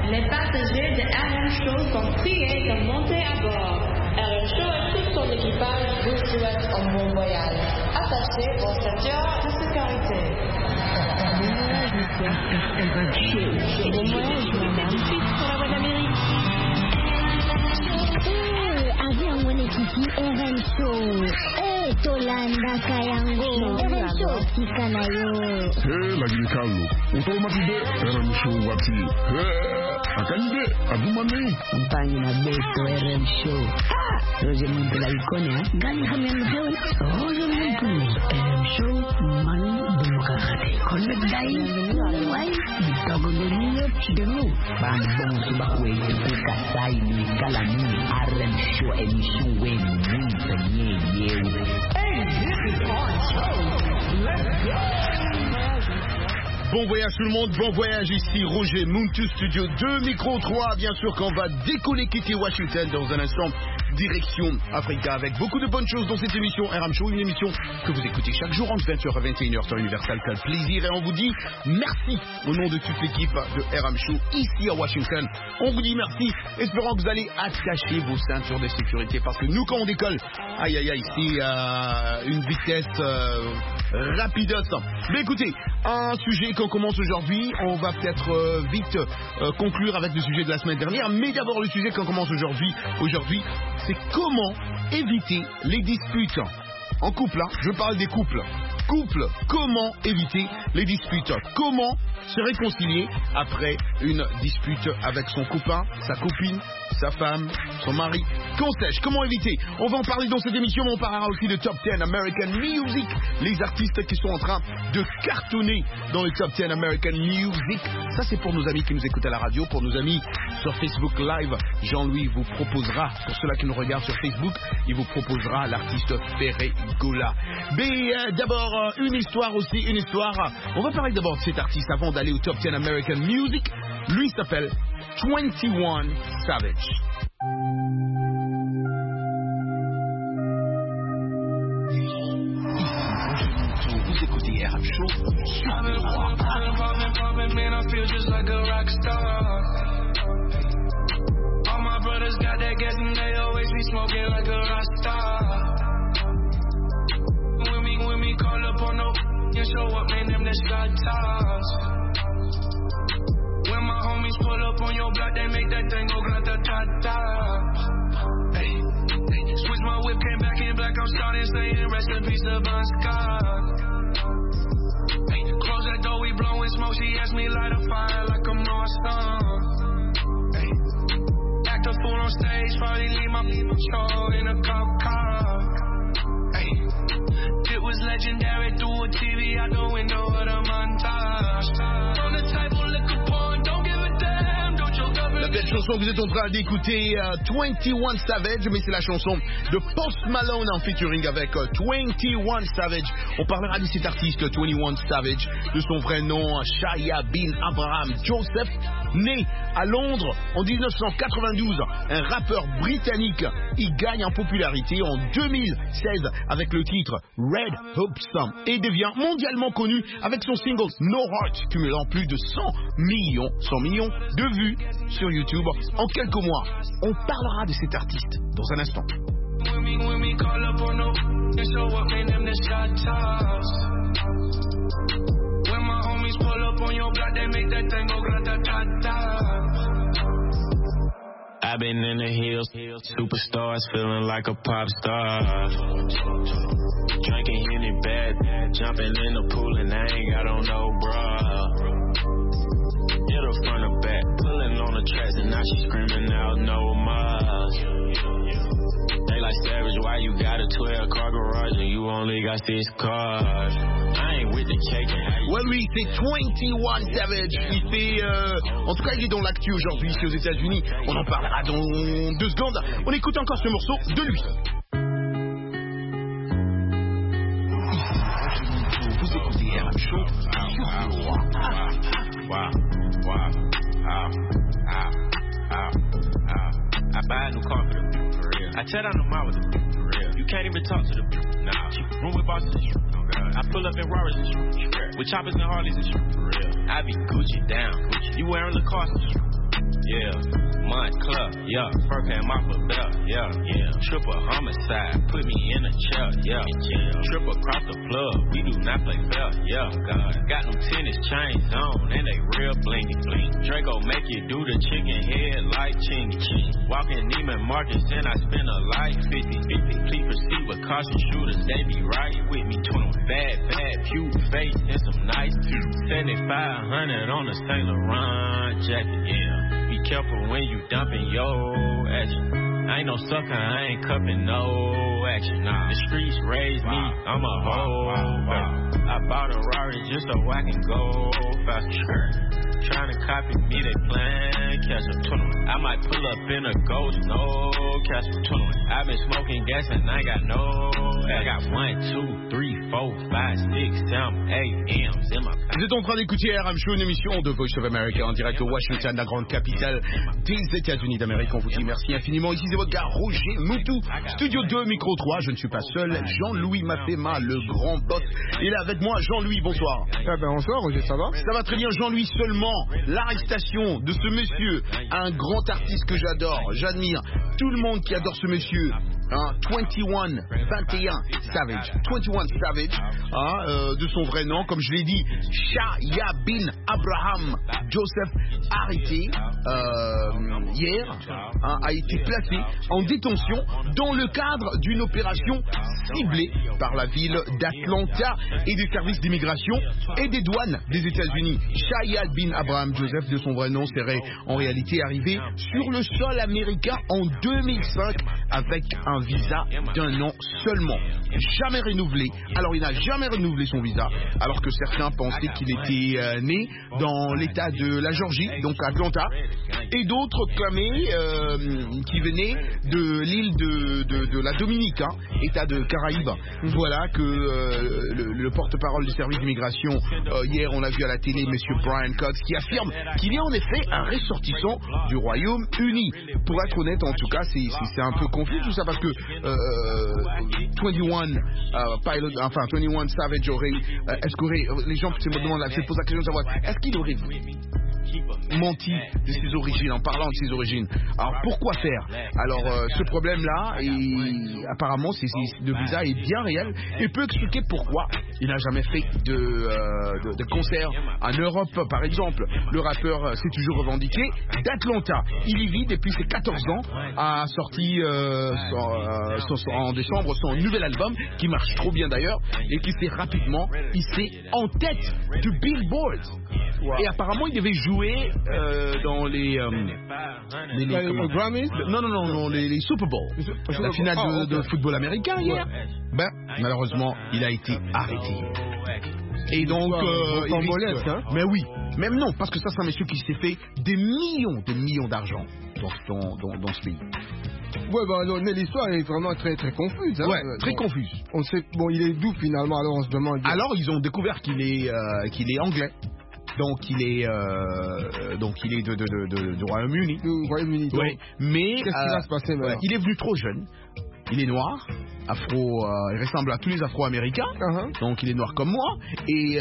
Les passagers de RM Show sont priés de monter à bord. RM Show et tout son équipage vous souhaitent un bon voyage. Attachez vos ceintures de sécurité. RM Show. Bon voyage, madame. Suite pour la voie d'Amérique. Avion mwenyekiti RM Show. Tolanda kayango RM Show tikanayo. Lakini Carlo, utamatide RM Show wati. Akande agumane. Mpanyi na beto RM Show. Roger Muntula ikonia. Gani hamyan hewan. Roger Muntula RM Show mani demokrati. Connect dai. Wai ditogo deniyo chidenu. Bambong subakwe kuka sai ni kalani RM Show emission we mwita nye. Bon voyage tout le monde, bon voyage ici Roger Muntu Studio 2, micro 3, bien sûr qu'on va décoller quitter Washington dans un instant, direction Africa avec beaucoup de bonnes choses dans cette émission RM Show, une émission que vous écoutez chaque jour entre 20h et 21h sur Universal Club Plaisir et on vous dit merci au nom de toute l'équipe de RM Show ici à Washington. On vous dit merci, espérons que vous allez attacher vos ceintures de sécurité parce que nous quand on décolle, aïe aïe aïe, c'est une vitesse rapidos. Mais écoutez, un sujet qu'on commence aujourd'hui, on va peut-être vite conclure avec le sujet de la semaine dernière, mais d'abord le sujet qu'on commence aujourd'hui, c'est comment éviter les disputes en couple. Je parle des couples. Comment éviter les disputes? Comment se réconcilier après une dispute avec son copain, sa copine, sa femme, son mari? Comment éviter? On va en parler dans cette émission, mais on parlera aussi de Top 10 American Music, les artistes qui sont en train de cartonner dans le Top 10 American Music. Ça c'est pour nos amis qui nous écoutent à la radio, pour nos amis sur Facebook Live. Jean-Louis vous proposera, pour ceux-là qui nous regardent sur Facebook, il vous proposera l'artiste Ferré Gola. Mais d'abord, une histoire. On va parler d'abord de cet artiste avant d'aller au Top 10 American Music. Lui s'appelle 21 Savage. Vous écoutez RM Show sur le roi. Man, I feel just like a rock star. All my brothers got that gas and they always be smoking like a rock star. When we call up on no and show up, man, them the shot toss. When my homies pull up on your block, they make that thing go grata-ta-ta. Hey, switch my whip, came back in black, I'm starting saying rest in peace to Bon Scott. Hey, close that door, we blowing smoke, she asked me light a fire like a North Star. Hey, act a fool on stage, probably leave my show in a cop car. Hey, it was legendary through a TV out the window of the montage. On the table, liquor porn, don't give a damn, don't you love it? La belle chanson que vous êtes en train d'écouter, 21 Savage, mais c'est la chanson de Post Malone en featuring avec 21 Savage. On parlera de cet artiste 21 Savage, de son vrai nom Shaya bin Abraham Joseph, né à Londres en 1992, un rappeur britannique. Il gagne en popularité en 2016 avec le titre Red Hoops et devient mondialement connu avec son single No Heart, cumulant plus de 100 millions de vues sur YouTube en quelques mois. On parlera de cet artiste dans un instant. When we call up on no and show up, man, them the shot toss. When my homies pull up on your block, they make that thing go grata-ta-ta. I've been in the hills, superstars feeling like a pop star. Drinking Henny bad, jumping in the pool and I ain't got on no bra. Hit her front or back, pulling on the tracks and now she screaming out no more. They like Savage, why you got a 12-car garage and you only got 6 cars? I ain't with the cake and how you... Ouais, lui, c'est 21 Savage. Il fait... En tout cas, il est dans l'actu aujourd'hui ici aux États-Unis. On en parlera dans 2 secondes. On écoute encore ce morceau de lui. Vous écoutez RM Show sur le roi. I buy a new car for the people, for real. I tear down the mall with the people, for real. You can't even talk to the people. Nah. She room with bosses and shit. Oh, God. I pull up in Rarers and shit. With choppers and Harleys and shit, for real. I be Gucci down. Gucci. You wearing Lacoste and shit. yeah. Montclair, yeah. Fur came off a belt, yeah. Triple homicide, put me in a chair, yeah. Triple across the plug, we do not play fair, yeah. God, got them tennis chains on, and they real blingy bling. Draco make you do the chicken head like chingy ching. Walking Neiman Marcus, and I spend a life 50-50. Please proceed with caution, shooters, they be right with me. 20 bad, cute face, and some nice teeth. 7,500 on the Saint Laurent jacket, yeah. Be careful when you dumping your action. I ain't no sucker, I ain't cupping no action. Nah, the streets raised me, I'm a hoe. I bought a Rari just so I can go faster. Trying to copy me, they plan catch a tunnel. I might pull up in a ghost, no catch a tunnel. I've been smoking gas and I got no. I got 1, 2, 3, 4, 5, 6, 7, 8 M's in my pack. Vous êtes en train d'écouter RM Show, une émission de Voice of America en direct de Washington, la grande capitale des États-Unis d'Amérique. On vous dit merci infiniment. Ici c'est votre gars Roger Moutou, Studio 2, Micro 3. Je ne suis pas seul. Jean-Louis Mafema, le grand boss. Il est avec moi. Jean-Louis, bonsoir. Bonsoir Roger, ça va? Ça va très bien, Jean-Louis. Seulement l'arrestation de ce monsieur, un grand artiste que j'adore, j'admire. Tout le monde qui adore ce monsieur. 21 Savage, de son vrai nom, comme je l'ai dit, Shaya bin Abraham Joseph, arrêté hier, a été placé en détention dans le cadre d'une opération ciblée par la ville d'Atlanta et des services d'immigration et des douanes des États-Unis. Shaya bin Abraham Joseph, de son vrai nom, serait en réalité arrivé sur le sol américain en 2005 avec un visa d'un an seulement, jamais renouvelé. Alors il n'a jamais renouvelé son visa, alors que certains pensaient qu'il était né dans l'état de la Géorgie, donc Atlanta, et d'autres clamaient qu'il venait de l'île de la Dominique, état de Caraïbes. Voilà que le porte-parole du service d'immigration, hier on l'a vu à la télé, monsieur Brian Cox, qui affirme qu'il est en effet un ressortissant du Royaume-Uni. Pour être honnête, en tout cas, c'est un peu confus tout ça, parce que 21 Savage aurait, est-ce qu'aurait, les gens se posent la question de savoir, est-ce qu'il aurait menti de ses origines, en parlant de ses origines. Alors pourquoi faire? Alors ce problème-là, apparemment, le visa est bien réel et peut expliquer pourquoi il n'a jamais fait de concert en Europe, par exemple. Le rappeur s'est toujours revendiqué d'Atlanta. Il y vit depuis ses 14 ans, a sorti en décembre son nouvel album, qui marche trop bien d'ailleurs, et qui s'est rapidement hissé en tête du Billboard. Wow. Et apparemment, il devait jouer dans les Grammys? Non, les Super Bowl. La finale de football américain hier. Malheureusement, il a été arrêté. Et donc, mais oui, même non, parce que ça, c'est un monsieur qui s'est fait des millions d'argent dans ce pays. Ouais, mais l'histoire est vraiment très très confuse. Ouais, très confuse. On sait, il est d'où finalement? Alors on se demande. Alors ils ont découvert qu'il est anglais. Donc il est de Royaume-Uni. Royaume-Uni. Oui. Mais qu'est-ce qui va se passer maintenant? Il est venu trop jeune. Il est noir, il ressemble à tous les Afro-Américains. Donc il est noir comme moi. Et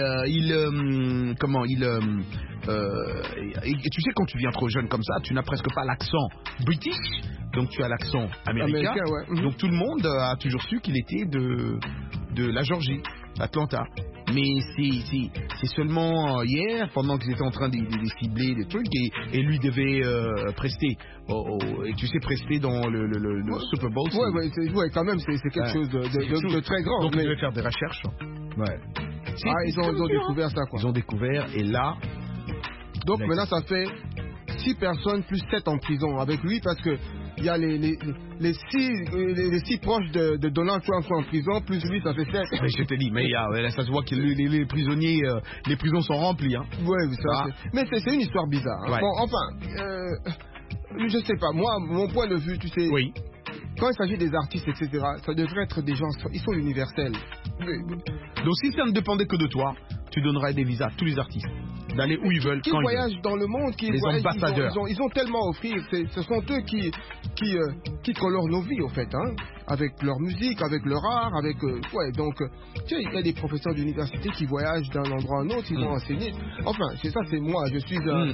et tu sais, quand tu viens trop jeune comme ça, tu n'as presque pas l'accent british. Donc tu as l'accent américain. Ouais. Donc tout le monde a toujours su qu'il était de la Géorgie, Atlanta. Mais c'est seulement hier, pendant qu'ils étaient en train de cibler des trucs, et lui devait prester. Et tu sais, prester dans le Super Bowl. Ouais, quand même, c'est quelque chose de très grand. Donc ils devaient faire des recherches. Ouais. Ils ont découvert ça, quoi. Ils ont découvert, et là. Donc maintenant, ça fait 6 personnes plus 7 en prison avec lui, parce que il y a les 6 proches de Donald Trump sont en prison, plus lui, ça fait 7. Mais je te dis, mais là, ça se voit que les prisonniers, les prisons sont remplies. Mais c'est une histoire bizarre. Ouais. Bon, enfin, je sais pas, moi, mon point de vue, tu sais, quand il s'agit des artistes, etc., ça devrait être des gens, ils sont universels. Donc si ça ne dépendait que de toi, tu donnerais des visas à tous les artistes. d'aller où ils veulent, qui quand ils voyagent veulent. dans le monde, qui Les voyagent, ambassadeurs. ils ont tellement à offrir. Ce sont eux qui colorent nos vies, au fait, hein, avec leur musique, avec leur art, avec donc tu sais, il y a des professeurs d'université qui voyagent d'un endroit à un autre, ils vont enseigner. Enfin, c'est ça, c'est moi. Je suis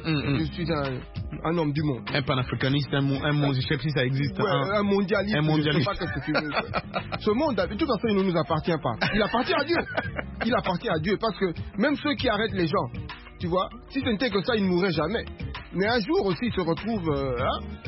un homme du monde. Un panafricaniste, un monde, je sais pas si ça existe. Ouais, un mondialiste. Un mondialiste. Je sais pas qu'est-ce que tu veux. Ce monde, de toute façon, il ne nous appartient pas. Il appartient à Dieu. Il appartient à Dieu parce que même ceux qui arrêtent les gens, tu vois, si ce n'était que ça, ils ne mourraient jamais. Mais un jour aussi, ils se retrouvent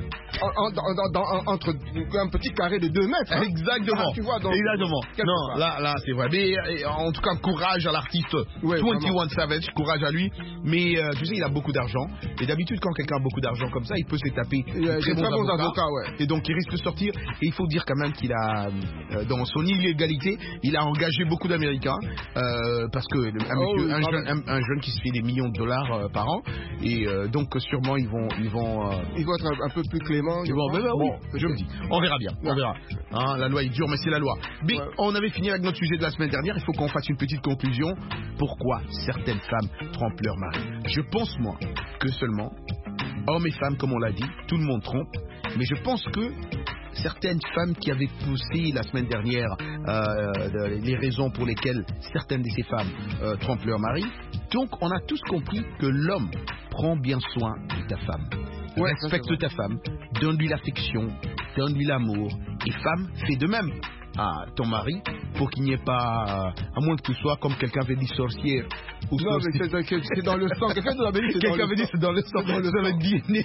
entre un petit carré de 2 mètres. Hein. Exactement. Tu vois, donc, exactement. Non, là, c'est vrai. Mais en tout cas, courage à l'artiste 21 Savage, courage à lui. Mais tu sais, il a beaucoup d'argent. Et d'habitude, quand quelqu'un a beaucoup d'argent comme ça, il peut se taper très bons avocats. Ouais. Et donc, il risque de sortir. Et il faut dire quand même qu'il a, dans son illégalité, il a engagé beaucoup d'Américains. Parce que un jeune qui se fait des millions de dollars par an. Et donc, sûrement, ils vont être un peu plus cléments. Je me dis. On verra bien. On verra. Hein, la loi est dure, mais c'est la loi. Mais on avait fini avec notre sujet de la semaine dernière. Il faut qu'on fasse une petite conclusion. Pourquoi certaines femmes trompent leur mari? Je pense, moi, que seulement hommes et femmes, comme on l'a dit, tout le monde trompe. Mais je pense que certaines femmes qui avaient poussé la semaine dernière les raisons pour lesquelles certaines de ces femmes trompent leur mari. Donc, on a tous compris que l'homme prend bien soin de ta femme. Respecte ta femme, donne-lui l'affection, donne-lui l'amour. Et femme, fais de même à ton mari pour qu'il n'y ait pas, à moins que tu sois comme quelqu'un avait dit sorcière. Ou non, mais c'est dans le sang. Quelqu'un avait dit c'est dans le sang. Ça va être DNA.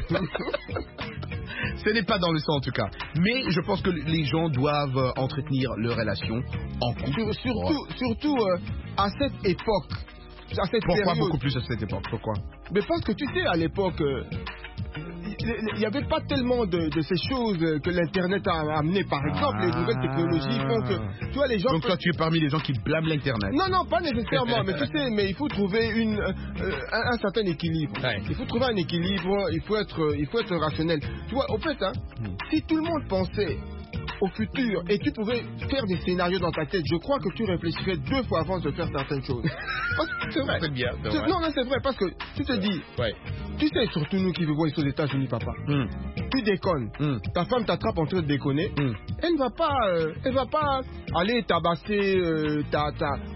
Ce n'est pas dans le sang en tout cas. Mais je pense que les gens doivent entretenir leur relation en couple. Surtout à cette époque. Pourquoi période. Beaucoup plus à cette époque? Pourquoi? Mais parce que tu sais, à l'époque, il n'y avait pas tellement de ces choses que l'Internet a amené. Par exemple, les nouvelles technologies font que, tu vois, les gens... Donc toi, tu es parmi les gens qui blâment l'Internet? Non, pas nécessairement, mais tu sais, mais il faut trouver un certain équilibre. Ouais. Il faut trouver un équilibre, il faut être rationnel. Tu vois, au fait, hein, si tout le monde pensait au futur et tu pouvais faire des scénarios dans ta tête, je crois que tu réfléchirais 2 fois avant de faire certaines choses. C'est vrai. C'est bien. Non, c'est vrai parce que tu te dis, tu sais, surtout nous qui vivons ici aux États-Unis, papa, tu déconnes, ta femme t'attrape en train de déconner, elle ne va pas aller tabasser ta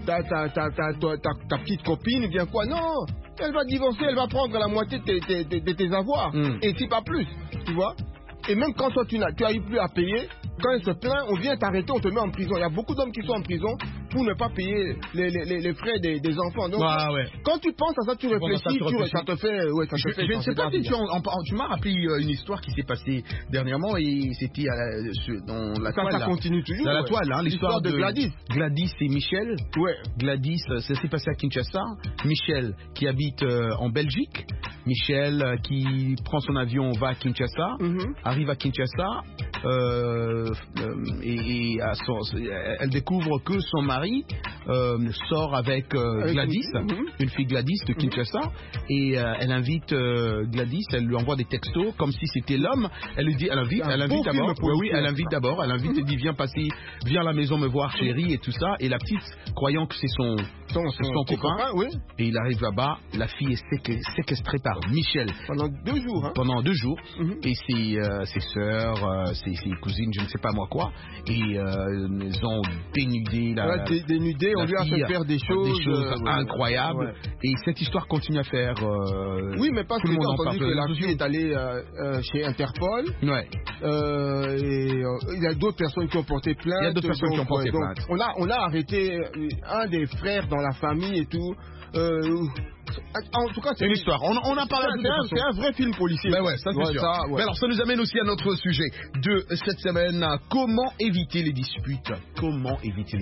petite copine ou bien quoi, non. Elle va divorcer, elle va prendre la moitié de tes avoirs et si pas plus, tu vois. Et même quand toi tu as eu plus à payer, quand elle se plaint, on vient t'arrêter, on te met en prison. Il y a beaucoup d'hommes qui sont en prison pour ne pas payer les frais des enfants. Donc, quand tu penses à ça, tu réfléchis, ça te fait... Je ne sais pas si tu m'as rappelé une histoire qui s'est passée dernièrement et c'était dans la toile. Ça continue toujours. Dans la toile, hein, l'histoire de Gladys. Gladys et Michel. Ouais. Gladys, ça s'est passé à Kinshasa. Michel qui habite en Belgique. Michel qui prend son avion, va à Kinshasa, arrive à Kinshasa et elle découvre que son mari sort avec Gladys, une fille Gladys de Kinshasa, et elle invite Gladys, elle lui envoie des textos comme si c'était l'homme. Elle lui dit, elle invite d'abord. Elle invite d'abord. Elle invite et dit viens à la maison me voir chérie et tout ça. Et la petite, croyant que c'est son copain, et il arrive là-bas, la fille est séquestrée par Michel pendant 2 jours. Hein. Pendant 2 jours, et ses sœurs, ses cousines, je ne sais pas moi quoi, et ils ont dénudé dénudé, on lui a fait faire des choses incroyables. Ouais. Et cette histoire continue à faire. Oui, mais parce que j'ai entendu que la fille est allée chez Interpol. Ouais. Et il y a d'autres personnes qui ont porté plainte. On a arrêté un des frères dans la famille et tout. En tout cas, c'est une histoire. On a parlé c'est un vrai film policier. Ben ouais, ça c'est sûr. Mais alors, ça nous amène aussi à notre sujet de cette semaine. Comment éviter les disputes? Comment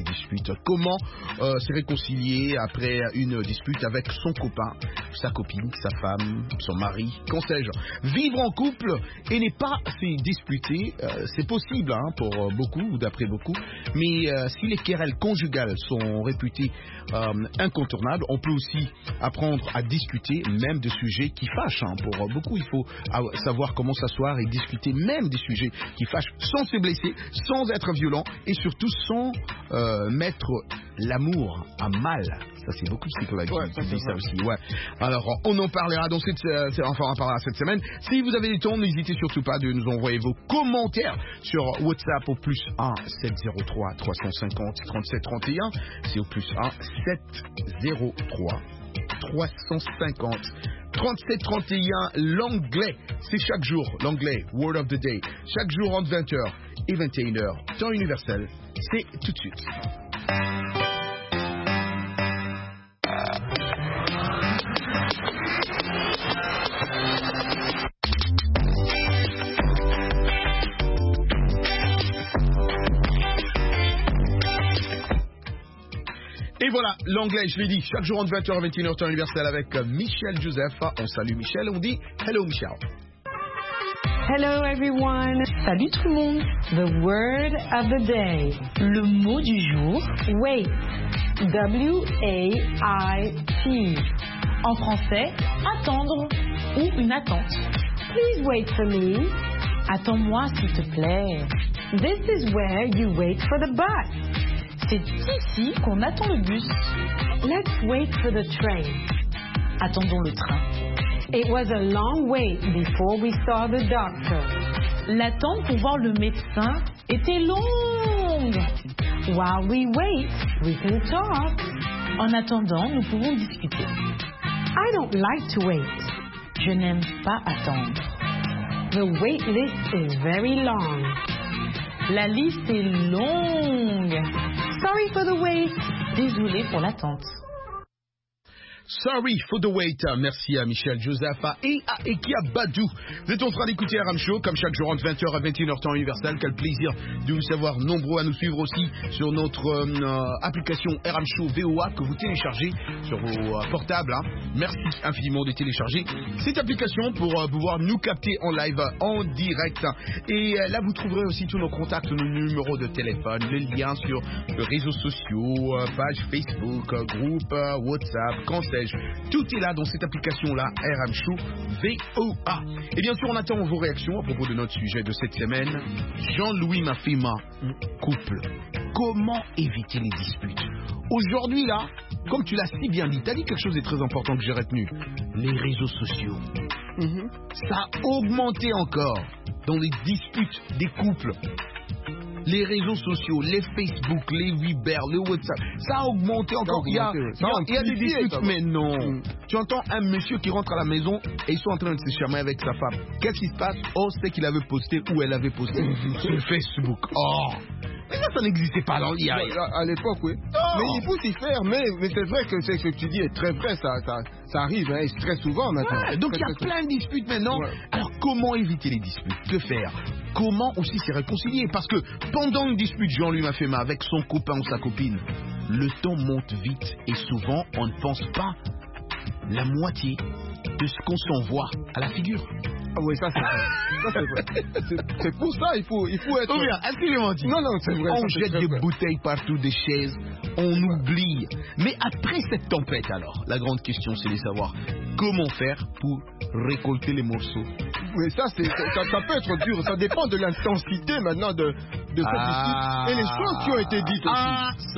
se réconcilier après une dispute avec son copain, sa copine, sa femme, son mari, qu'en sais-je? Vivre en couple et n'est pas se disputer, c'est possible pour beaucoup ou d'après beaucoup. Mais si les querelles conjugales sont réputées incontournables, on peut aussi apprendre à discuter même de sujets qui fâchent. Pour beaucoup, il faut savoir comment s'asseoir et discuter même des sujets qui fâchent sans se blesser, sans être violent et surtout sans mettre l'amour à mal. Ça, c'est beaucoup de psychologues qui disent ça aussi. Ouais. Alors, on en parlera dans cette semaine. Si vous avez du temps, n'hésitez surtout pas de nous envoyer vos commentaires sur WhatsApp au plus 1 703 350 37 31. C'est au plus 1 703 350 37 31. L'anglais, c'est chaque jour. L'anglais, word of the day. Chaque jour entre 20h et 21h. Temps universel. C'est tout de suite. Et voilà, l'anglais, je l'ai dit, chaque jour entre 20h et 21h, temps universel avec Michel Joseph. On salue Michel, on dit hello Michel. Hello everyone. Salut tout le monde. The word of the day. Le mot du jour, wait. W-A-I-T. En français, attendre ou une attente. Please wait for me. Attends-moi s'il te plaît. This is where you wait for the bus. C'est ici qu'on attend le bus. Let's wait for the train. Attendons le train. It was a long wait before we saw the doctor. L'attente pour voir le médecin était longue. While we wait, we can talk. En attendant, nous pouvons discuter. I don't like to wait. Je n'aime pas attendre. The wait list is very long. La liste est longue. Sorry for the wait. Désolé pour l'attente. Sorry for the wait. Merci à Michel Joseph et à Ekia Badou. Vous êtes en train d'écouter RM Show comme chaque jour entre 20h à 21h temps universel. Quel plaisir de vous savoir nombreux à nous suivre aussi sur notre application RM Show VOA que vous téléchargez sur vos portables. Merci infiniment de télécharger cette application pour pouvoir nous capter en live, en direct. Et là, vous trouverez aussi tous nos contacts, nos numéros de téléphone, les liens sur les réseaux sociaux, page Facebook, groupe, WhatsApp, quand tout est là dans cette application-là, RM Show VOA. Et bien sûr, on attend vos réactions à propos de notre sujet de cette semaine. Jean-Louis Mafema, couple. Comment éviter les disputes? Aujourd'hui, là, comme tu l'as si bien dit, tu as dit quelque chose de très important que j'ai retenu. Les réseaux sociaux. Ça a augmenté encore dans les disputes des couples. Les réseaux sociaux, les Facebook, les Viber, le WhatsApp, ça a augmenté encore. Il y a des disputes, mais non. Tu entends un monsieur qui rentre à la maison et ils sont en train de se chamailler avec sa femme. Qu'est-ce qui se passe? Oh, c'est qu'il avait posté ou elle avait posté sur Facebook. Oh, mais ça n'existait pas à l'époque, oui. Oh. Mais il faut s'y faire, mais c'est vrai que ce que tu dis est très vrai, ça arrive et très souvent maintenant. Ouais, donc il y a plein de disputes maintenant. Ouais. Alors comment éviter les disputes? Que faire? Comment aussi se réconcilier? Parce que pendant une dispute, Jean-Louis Mafema avec son copain ou sa copine, le temps monte vite et souvent on ne pense pas la moitié de ce qu'on s'envoie à la figure. Ah oui, ça c'est vrai. C'est pour ça, il faut être... Oh bien, est-ce qu'il est menti? Non, c'est vrai. On jette des bouteilles partout, des chaises, on oublie. Mais après cette tempête alors, la grande question c'est de savoir comment faire pour récolter les morceaux. Oui, ça peut être dur, ça dépend de l'intensité maintenant de cette dispute et les choses qui ont été dites aussi.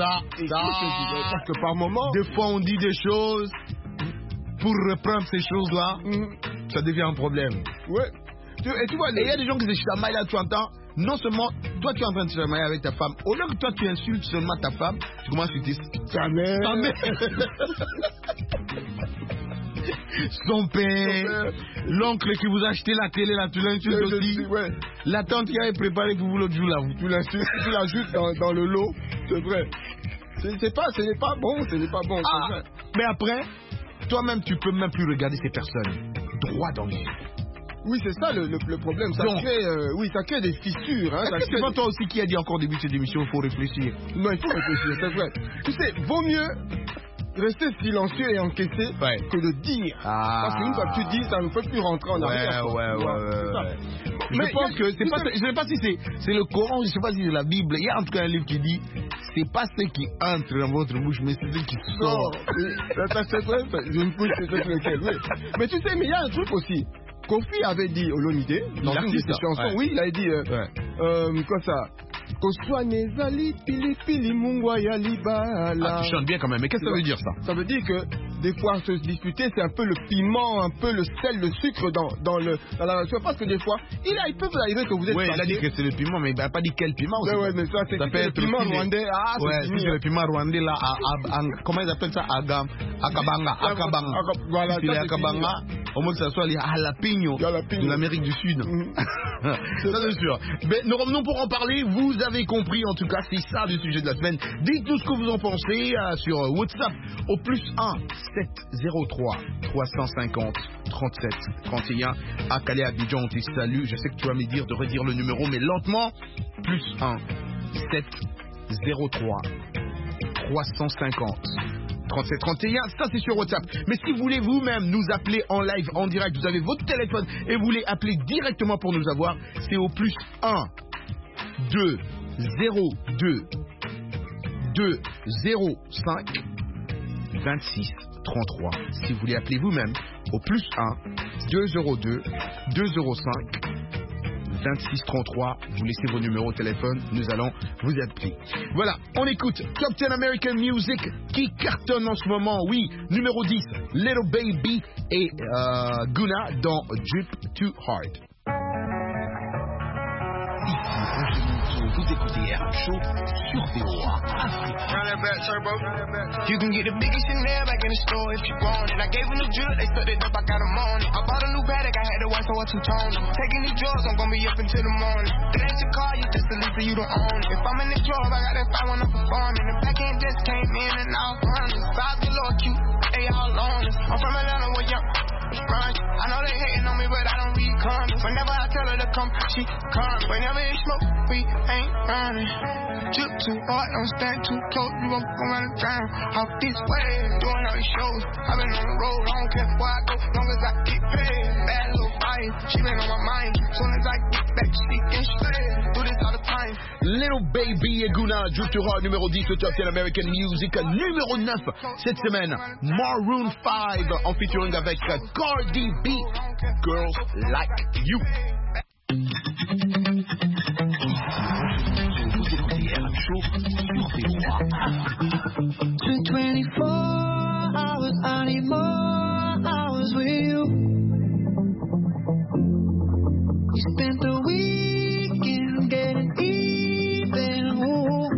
Parce que par moment... Des fois on dit des choses... Pour reprendre ces choses-là, ça devient un problème. Ouais. Et tu vois, il y a des gens qui se chamaillent là, tu entends. Non seulement, toi tu es en train de te chamailler avec ta femme. Au lieu que toi tu insultes seulement ta femme, tu commences à dire ta mère. Son père, l'oncle qui vous a acheté la télé là, tu l'insultes aussi. Ouais. La tante qui avait préparé pour vous l'autre jour là, tu l'insultes, tu l'ajoutes dans le lot. C'est vrai. Ce n'est pas bon, c'est vrai. Mais après, toi-même, tu peux même plus regarder ces personnes droit dans les yeux. Oui, c'est ça le problème. Ça crée des fissures. C'est pas toi aussi qui a dit encore au début de cette émission, il faut réfléchir. Non, il faut réfléchir, c'est vrai. Tu sais, vaut mieux rester silencieux et encaisser que de dire. Parce qu'une fois que tu dis, ça ne peut plus rentrer en arrière. Ouais. Mais je pense que je sais pas si c'est le Coran, je sais pas si c'est la Bible. Il y a en tout cas un livre qui dit c'est pas ce qui entre dans votre bouche, mais c'est ce qui sort. J'ai une bouche, c'est sur lequel, oui. Mais tu sais, mais il y a un truc aussi. Kofi avait dit Olomide dans une de ses chansons, oui, il a dit quoi ça? Koswanezali pili pili mungwaya libala. Ah, tu chantes bien quand même, mais qu'est-ce que ça veut dire ça? Ça veut dire que des fois se disputer, c'est un peu le piment, un peu le sel, le sucre dans la relation. Parce que des fois, il peut vous arriver que vous êtes. Oui, il a dit que c'est le piment, mais il n'a pas dit quel piment. Ouais, mais ça, c'est le piment rwandais. Ah, c'est le piment rwandais là. Comment ils appellent ça? Akabanga. Voilà, c'est Akabanga. Au moins que ça soit les jalapeno de l'Amérique du Sud. Ça c'est sûr. Mais nous revenons pour en parler. Vous avez compris, en tout cas, c'est ça le sujet de la semaine. Dites-nous ce que vous en pensez sur WhatsApp au +1 703 350 37 31. À Calais, Abidjan, on te salue. Je sais que tu vas me dire de redire le numéro, mais lentement. +1 703 350 37 31, ça c'est sur WhatsApp. Mais si vous voulez vous-même nous appeler en live, en direct, vous avez votre téléphone et vous voulez appeler directement pour nous avoir, c'est au +1 2 0 2 2 0 5 26 33. Si vous voulez appeler vous-même au +1 2 0 2 2 0 5 26 33, vous laissez vos numéros de téléphone, nous allons vous appeler. Voilà, on écoute Top 10 American Music qui cartonne en ce moment, oui, numéro 10, Little Baby et Guna dans Drip Too Hard. Vous écoutez RM Show sur VOA Afrique. You can get the biggest Chanel back in the store if you want it. I gave them the drip, they stuck it up, I got them on it. I bought a new Patek, I had to watch how I two-tone them. Taking these drugs, I'm gonna be up until the morning. That ain't your car, you just a lease, so you don't own it. If I'm in the club, I got that fight when I'm performing. The back end just came in and out running. Vibes galore cute, they all on us. I'm from Atlanta where young I know they hating on me, but I don't read comments. Whenever I tell her to come, she comes. Whenever it's smoke, we ain't running. Drip too hard, don't stand too close. You gon' go around the town, off this way, doing all these shows. I've been on the road, I don't care where I go, long as I get paid. Bad little fight, she been on my mind. Soon as I get back, she can shred. Do this all the time. Little Baby et Guna, Drip Too Hard, numéro 10 au Top 10 American Music, numéro 9 cette semaine, Maroon 5 en featuring avec Cardi B, Girls Like You. Vous écoutez RM Show sur VOA. 24 hours, I need more hours with you. We spent the weekend getting even. Ooh.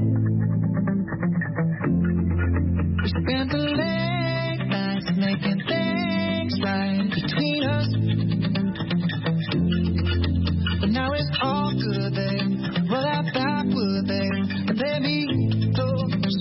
We spent the late nights making things right between us. But now it's all good, babe. Well, I thought would, babe. But let me close.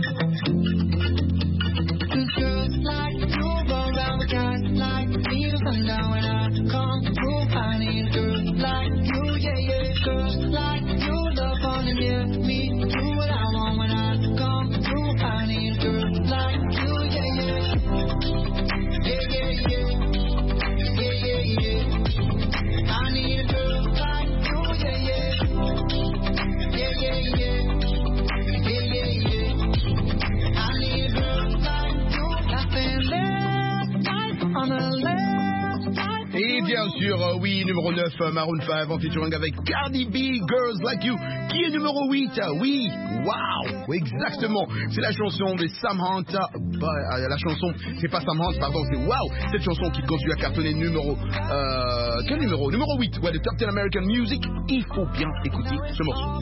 'Cause girls like you go around with guys like me to find out when I come through. I need a girl like you, yeah, yeah. Girls like you love fun and yeah, me do what I want when I come through. I need a girl like you, yeah, yeah. Yeah, yeah, yeah. Yeah, yeah, yeah. I need a girl like you, yeah, yeah. Yeah, yeah, yeah. Yeah, yeah, yeah. I need a girl like you. I spent last night on the last night. Et bien sûr, oui, numéro 9, Maroon 5 en featuring avec Cardi B, Girls Like You, qui est numéro 8, oui, wow, exactement, c'est la chanson de Sam Hunt, la chanson, c'est pas Sam Hunt, pardon, c'est wow, cette chanson qui continue à cartonner quel numéro? Numéro 8, ouais, de Top 10 American Music, il faut bien écouter ce morceau.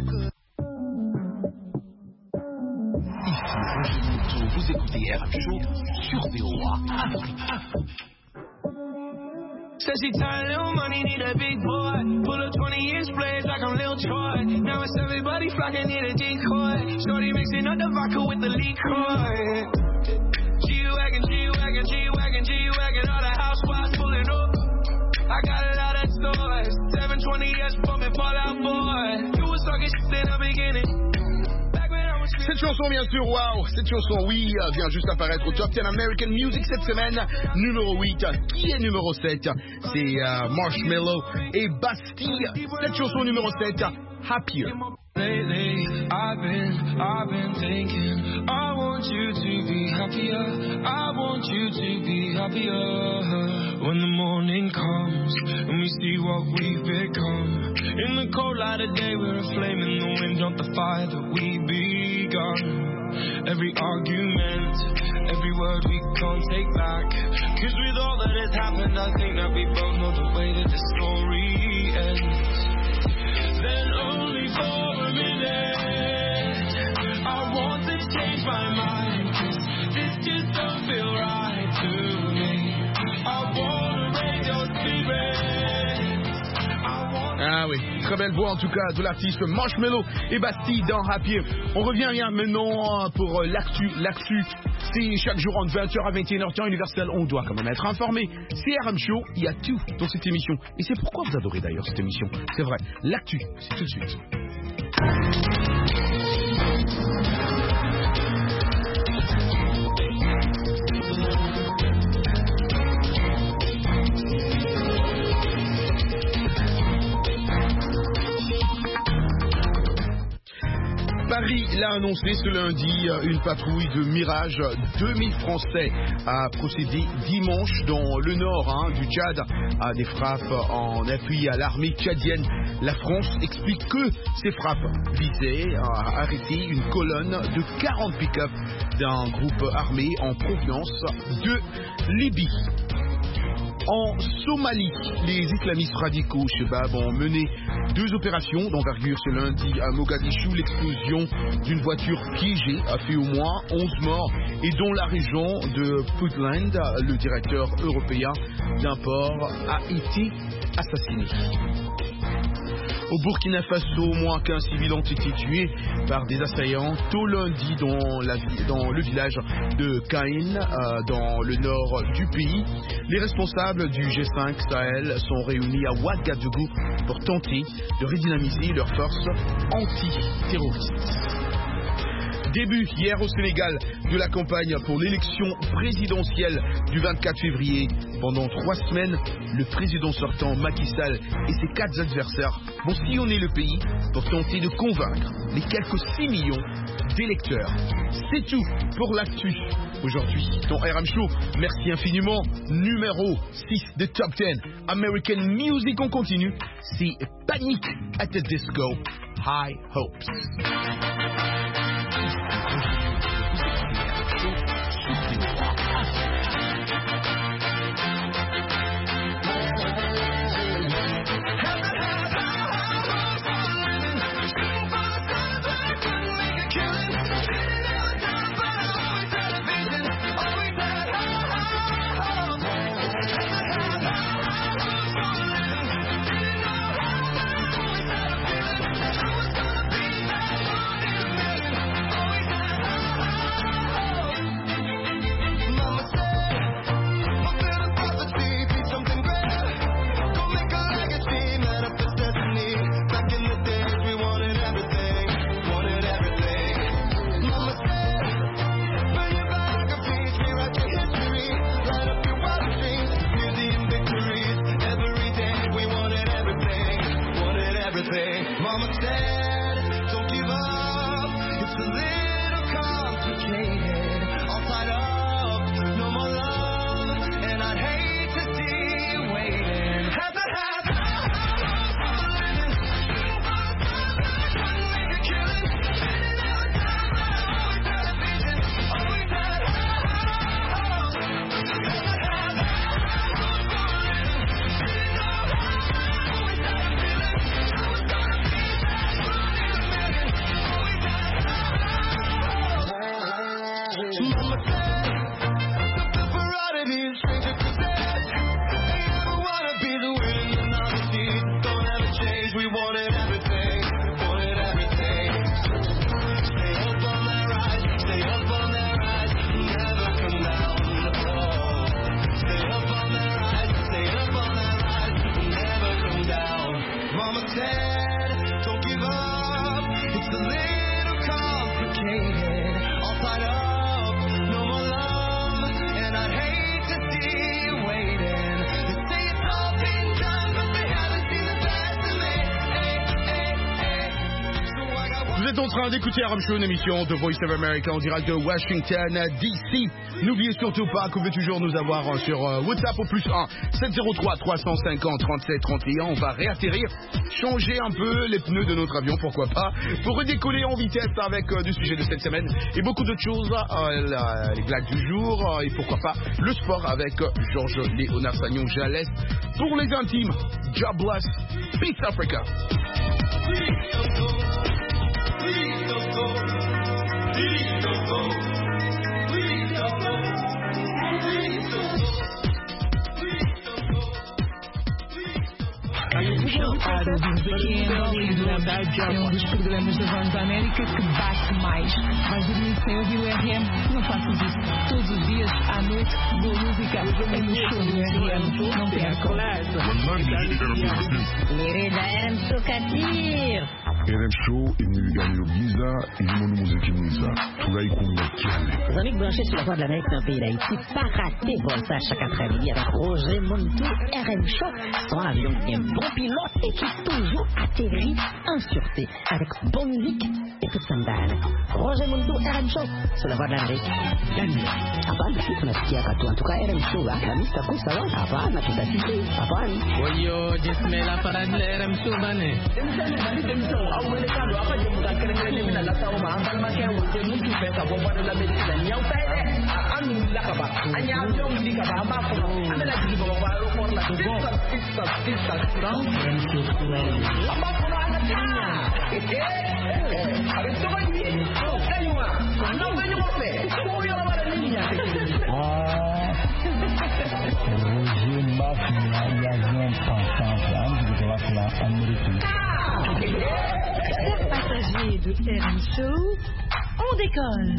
Ici, vous écoutez RM Show sur VOA Afrique. Said she tired, little money, need a big boy. Pull up 20-inch blades like I'm Lil Troy. Now it's everybody flocking, need a decoy. Shorty mixing up the vodka with the liquor. G-Wagon, G-Wagon, G-Wagon, G-Wagon. All the housewives pulling up. I got a lot of toys. 720S bumping Fallout Boy. You was talking shit in the beginning. Cette chanson, bien sûr, wow, cette chanson, oui, vient juste apparaître au Top 10 American Music cette semaine, numéro 8, qui est numéro 7, c'est Marshmello et Bastille, cette chanson numéro 7, Happier. Lately, I've been thinking, I want you to be happier, I want you to be happier. When the morning comes and we see what we've become, in the cold light of day we're a flame in the wind, not the fire that we begun. Every argument, every word we can't take back, 'cause with all that has happened I think that we both know the way that the story ends. Then only for a minute I want to change my mind, 'cause this just don't feel right to me. I wanna raise your spirits. Ah oui, très belle voix en tout cas de l'artiste Marshmello et Bastille dans Happy. On revient maintenant pour l'actu. C'est chaque jour entre 20h à 21h temps universel. On doit quand même être informé. C'est RM Show, il y a tout dans cette émission. Et c'est pourquoi vous adorez d'ailleurs cette émission. C'est vrai, l'actu, c'est tout de suite. Paris l'a annoncé ce lundi, une patrouille de Mirage 2000 Français a procédé dimanche dans le nord du Tchad à des frappes en appui à l'armée tchadienne. La France explique que ces frappes visaient à arrêter une colonne de 40 pick-up d'un groupe armé en provenance de Libye. En Somalie, les islamistes radicaux Shabab ont mené 2 opérations d'envergure ce lundi à Mogadiscio. L'explosion d'une voiture piégée a fait au moins 11 morts et dont la région de Puntland, le directeur européen d'un port, a été assassiné. Au Burkina Faso, au moins 15 civils ont été tués par des assaillants tôt lundi dans le village de Caïn, dans le nord du pays. Les responsables du G5 Sahel sont réunis à Ouagadougou pour tenter de redynamiser leurs forces anti-terroristes. Début hier au Sénégal de la campagne pour l'élection présidentielle du 24 février. Pendant 3 semaines, le président sortant Macky Sall et ses 4 adversaires vont sillonner le pays pour tenter de convaincre les quelques 6 millions d'électeurs. C'est tout pour l'actu aujourd'hui dans RM Show. Merci infiniment. Numéro 6 de Top 10 American Music. On continue. C'est Panic at the Disco. High Hopes. êtes en train d'écouter RM Show, une émission de Voice of America en direct de Washington DC. N'oubliez surtout pas que vous pouvez toujours nous avoir sur WhatsApp au plus 1 703 350 37 31. On va réatterrir, changer un peu les pneus de notre avion, pourquoi pas, pour redécoller en vitesse avec du sujet de cette semaine et beaucoup d'autres choses, les blagues du jour et pourquoi pas le sport avec Georges Léonard Sagnon. Je la laisse pour les intimes. God bless. Peace Africa. É dos programas da Voz da América que bate mais. Vais dormir sem ouvir o RM? Não faças isso. Todos os dias, à noite, boa música é no show do RM. Não percam. Lereda RM Sokatir. RM Show inayoganiro byiza irimo n'umuziki mwiza turayikunda cyane. Les amis branchés sur la voix de l'Amérique dans le pays d'Haïti, pas rater Volta chaque après-midi avec Roger Montou, RM Show, son avion qui est un bon pilote et qui toujours atterrit en sûreté avec bonne musique et toute sandale. Roger Montou, RM Show, sur la voix de l'Amérique. Hapana, tunasikia katu. En tout cas, RM Show, la mista kusawa, hapana, tutasikia, hapana. Oyo, jismela para RM Show bane. Apa je muka keren-keren ni nak tahu mah ambal macam wujud mungkin pesa bomba dalam medicine yang saya anu lakaba hanya jom di kaba apa pun ada lagi bawa baru pun lah sisa apa pun ada dunia habis tu lagi kayuah anda banyak apa semua yang ada dunia Roger Mafia il y a 20 ans de la Amérique. Chers passagers de RM Show, on décolle.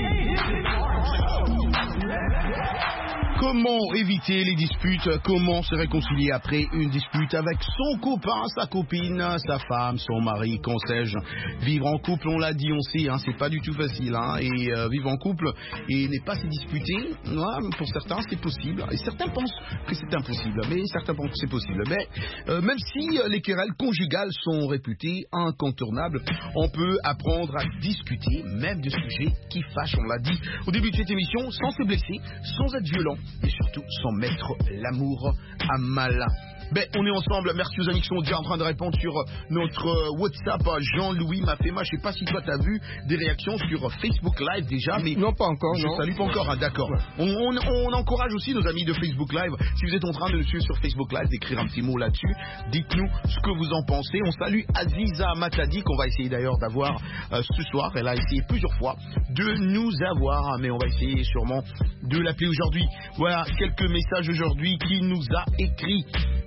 Comment éviter les disputes? Comment se réconcilier après une dispute avec son copain, sa copine, sa femme, son mari, qu'en sais-je? Vivre en couple, on l'a dit, on sait, hein, c'est pas du tout facile. Hein, et vivre en couple et n'est pas se disputer, pour certains c'est possible. Et certains pensent que c'est impossible, mais certains pensent que c'est possible. Mais même si les querelles conjugales sont réputées incontournables, on peut apprendre à discuter même de sujets qui fâchent, on l'a dit au début de cette émission, sans se blesser, sans être violent. Et surtout sans mettre l'amour à mal. Ben, on est ensemble. Merci aux amis qui sont déjà en train de répondre sur notre WhatsApp. Jean-Louis Mafema, je sais pas si toi t'as vu des réactions sur Facebook Live déjà, mais non, pas encore. Je salue pas encore. Ah, d'accord. Ouais. On encourage aussi nos amis de Facebook Live. Si vous êtes en train de nous suivre sur Facebook Live, d'écrire un petit mot là-dessus, dites-nous ce que vous en pensez. On salue Aziza Matadi qu'on va essayer d'ailleurs d'avoir ce soir. Elle a essayé plusieurs fois de nous avoir, mais on va essayer sûrement de l'appeler aujourd'hui. Voilà quelques messages aujourd'hui qu'il nous a écrit.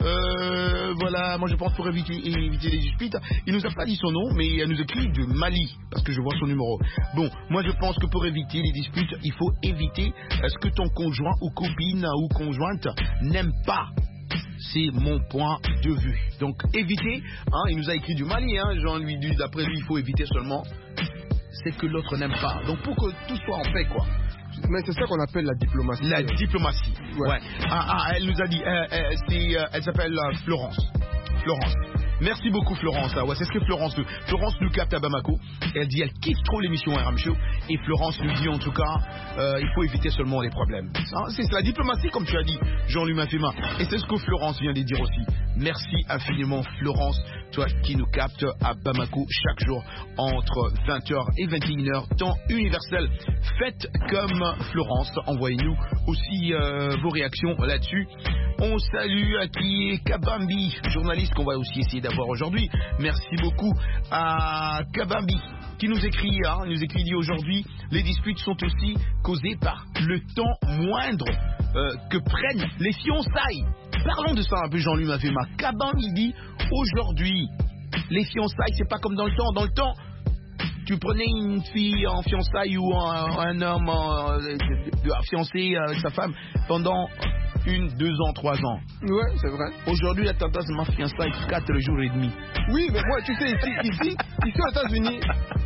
Voilà, moi je pense pour éviter les disputes. Il nous a pas dit son nom, mais elle nous écrit de Mali, parce que je vois son numéro. Bon, moi je pense que pour éviter les disputes, il faut éviter ce que ton conjoint ou copine ou conjointe n'aime pas. C'est mon point de vue. Donc éviter, hein, il nous a écrit du Mali, hein, d'après lui il faut éviter seulement c'est que l'autre n'aime pas. Donc pour que tout soit en paix, quoi. Mais c'est ça qu'on appelle la diplomatie. La diplomatie. Ouais. Elle nous a dit, elle s'appelle Florence. Merci beaucoup Florence. Ouais, c'est ce que Florence nous capte à Bamako. Elle dit elle kiffe trop l'émission RM Show. Et Florence nous dit en tout cas il faut éviter seulement les problèmes. C'est la diplomatie comme tu as dit Jean-Louis Mafema. Et c'est ce que Florence vient de dire aussi. Merci infiniment Florence, toi qui nous captes à Bamako chaque jour entre 20h et 21h, temps universel. Faites comme Florence, envoyez-nous aussi vos réactions là-dessus. On salue qui est Kabambi, journaliste qu'on va aussi essayer d'avoir aujourd'hui. Merci beaucoup à Kabambi qui nous écrit, dit aujourd'hui, les disputes sont aussi causées par le temps moindre que prennent les fiançailles. Parlons de ça un peu, Jean-Louis Mafema. Kabambi dit aujourd'hui, les fiançailles, c'est pas comme dans le temps. Dans le temps, tu prenais une fille en fiançailles ou un homme fiancé avec sa femme pendant 1, 2 ans, 3 ans. Ouais, c'est vrai. Aujourd'hui, la tendance ma fiançaille 4 jours et demi. Oui, mais moi, tu sais, ici aux États-Unis,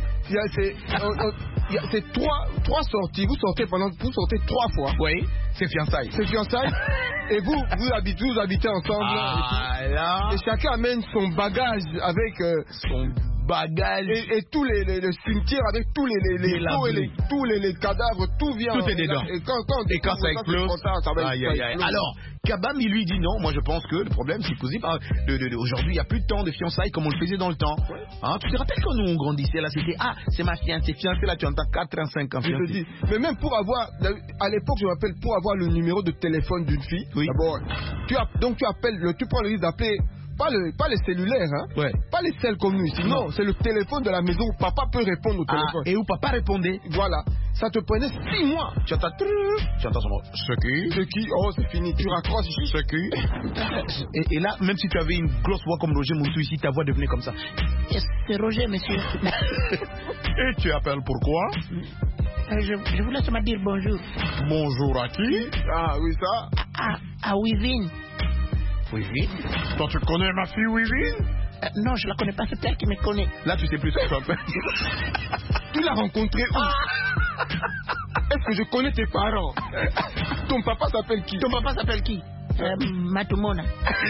c'est 3 sorties. Vous sortez 3 fois. Oui, c'est fiançailles. Et vous habitez ensemble. Ah, là. Et chacun amène son bagage avec son bagages. Et tous les cimetières avec tous les os et tous les cadavres, tout vient. Tout est dedans. Et quand ça explose. Ça va aïe. Alors, Kabambi lui dit non. Moi je pense que le problème c'est causé par aujourd'hui il n'y a plus de temps de fiançailles comme on le faisait dans le temps. Hein, tu te rappelles quand nous on grandissait là, c'était c'est ma fiancée là, tu entends 4 ans, 5 ans. Je te dis, mais même pour avoir, à l'époque je m'appelle, pour avoir le numéro de téléphone d'une fille, d'abord, tu prends le risque d'appeler. Pas les cellulaires, hein. Pas les celles comme nous ici. Non, c'est le téléphone de la maison où papa peut répondre au téléphone. Et où papa répondait. Voilà. Ça te prenait 6 mois. Tu entends son nom. Ce qui. Oh, c'est fini. Tu raccroches. Ce qui. Et là, même si tu avais une grosse voix comme Roger Muntu ici, ta voix devenait comme ça. C'est Roger, monsieur. Et tu appelles pourquoi? Je vous laisse me dire bonjour. Bonjour à qui? Ah oui, ça. À Wivine. Wivine? Toi, tu connais ma fille Wivine? Non, je la connais pas, c'est elle qui me connaît. Là, tu sais plus ce que tu appelles. Tu l'as rencontré où? Est-ce que je connais tes parents? Ton papa s'appelle qui? Matumona.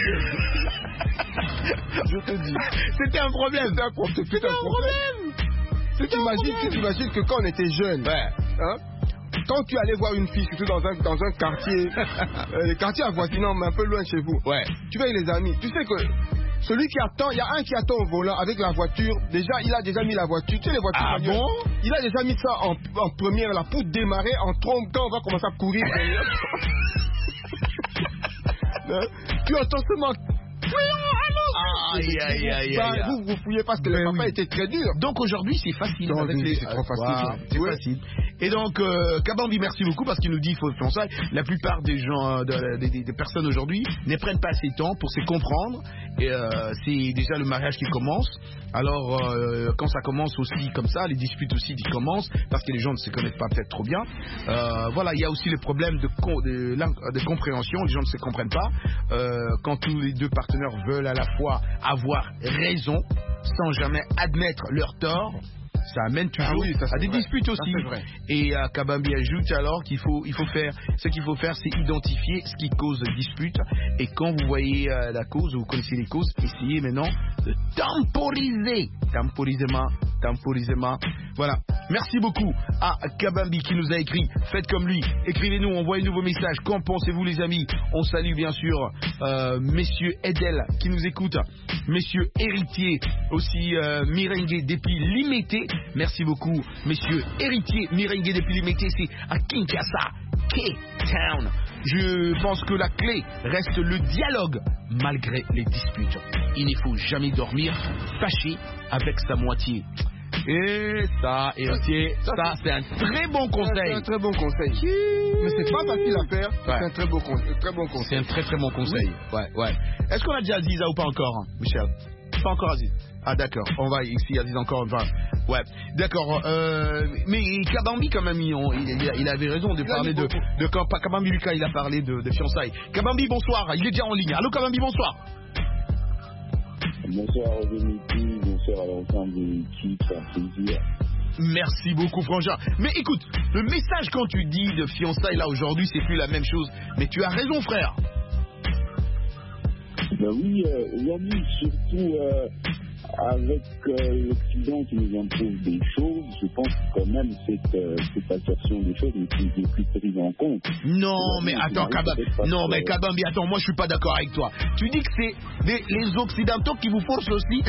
Je te dis. C'était un problème. C'était un problème. Tu t'imagines que quand on était jeunes, hein, quand tu allais voir une fille, surtout dans un quartier, les quartiers avoisinants, mais un peu loin de chez vous, tu vas avec les amis. Tu sais que celui qui attend, il y a un qui attend au volant avec la voiture. Déjà, il a déjà mis la voiture. Tu sais, les voitures. Ah bon? Il a déjà mis ça en première là pour démarrer en trompe quand on va commencer à courir. Tu entends seulement. Aïe. Vous fouillez parce que le papa était très dur. Donc aujourd'hui c'est facile. C'est trop facile. C'est facile. Et donc Kabambi, merci beaucoup parce qu'il nous dit il faut faire ça. La plupart des gens, des personnes aujourd'hui ne prennent pas assez de temps pour se comprendre. Et c'est déjà le mariage qui commence. Alors quand ça commence aussi comme ça, les disputes aussi qui commencent parce que les gens ne se connaissent pas peut-être trop bien. Voilà, il y a aussi le problème de compréhension. Les gens ne se comprennent pas. Quand tous les deux partenaires veulent à la fois avoir raison sans jamais admettre leur tort, ça amène toujours à des disputes aussi. Et Kabambi ajoute alors qu'il faut faire, ce qu'il faut faire, c'est identifier ce qui cause dispute. Et quand vous voyez la cause, vous connaissez les causes, essayez maintenant de temporiser. Temporisément. Voilà. Merci beaucoup à Kabambi qui nous a écrit. Faites comme lui. Écrivez-nous, envoyez-nous vos messages. Qu'en pensez-vous, les amis? On salue bien sûr messieurs Edel qui nous écoutent, messieurs Héritier, aussi Mirengue depuis Limité. Merci beaucoup, messieurs Héritier, Mirengue depuis Limité. C'est à Kinshasa, K-Town. Je pense que la clé reste le dialogue malgré les disputes. Il ne faut jamais dormir fâché avec sa moitié. Et ça, Héritier, ça c'est un très bon conseil. C'est un très bon conseil. Mais c'est pas facile à faire. C'est un très bon conseil. C'est un très très bon conseil. Ouais. Est-ce qu'on a déjà Aziza ou pas encore, Michel? Pas encore Aziz. Ah d'accord, on va ici Aziz encore. Ouais, d'accord. Mais Kabambi quand même, il avait raison de parler de quand Kabambi Lucas il a parlé de fiançailles. Kabambi, bonsoir. Il est déjà en ligne. Allô Kabambi, bonsoir. Bonsoir Dominique, bonsoir à l'ensemble de l'équipe, c'est un plaisir. Merci beaucoup Frangin. Mais écoute, le message quand tu dis de fiançailles là aujourd'hui, c'est plus la même chose. Mais tu as raison frère. Ben oui, aujourd'hui surtout avec l'Occident qui nous impose des choses, je pense que quand même cette assertion des choses n'est plus prise en compte. Non, mais attends, Kabambi, attends, moi je suis pas d'accord avec toi. Tu dis que c'est les Occidentaux qui vous forcent aussi.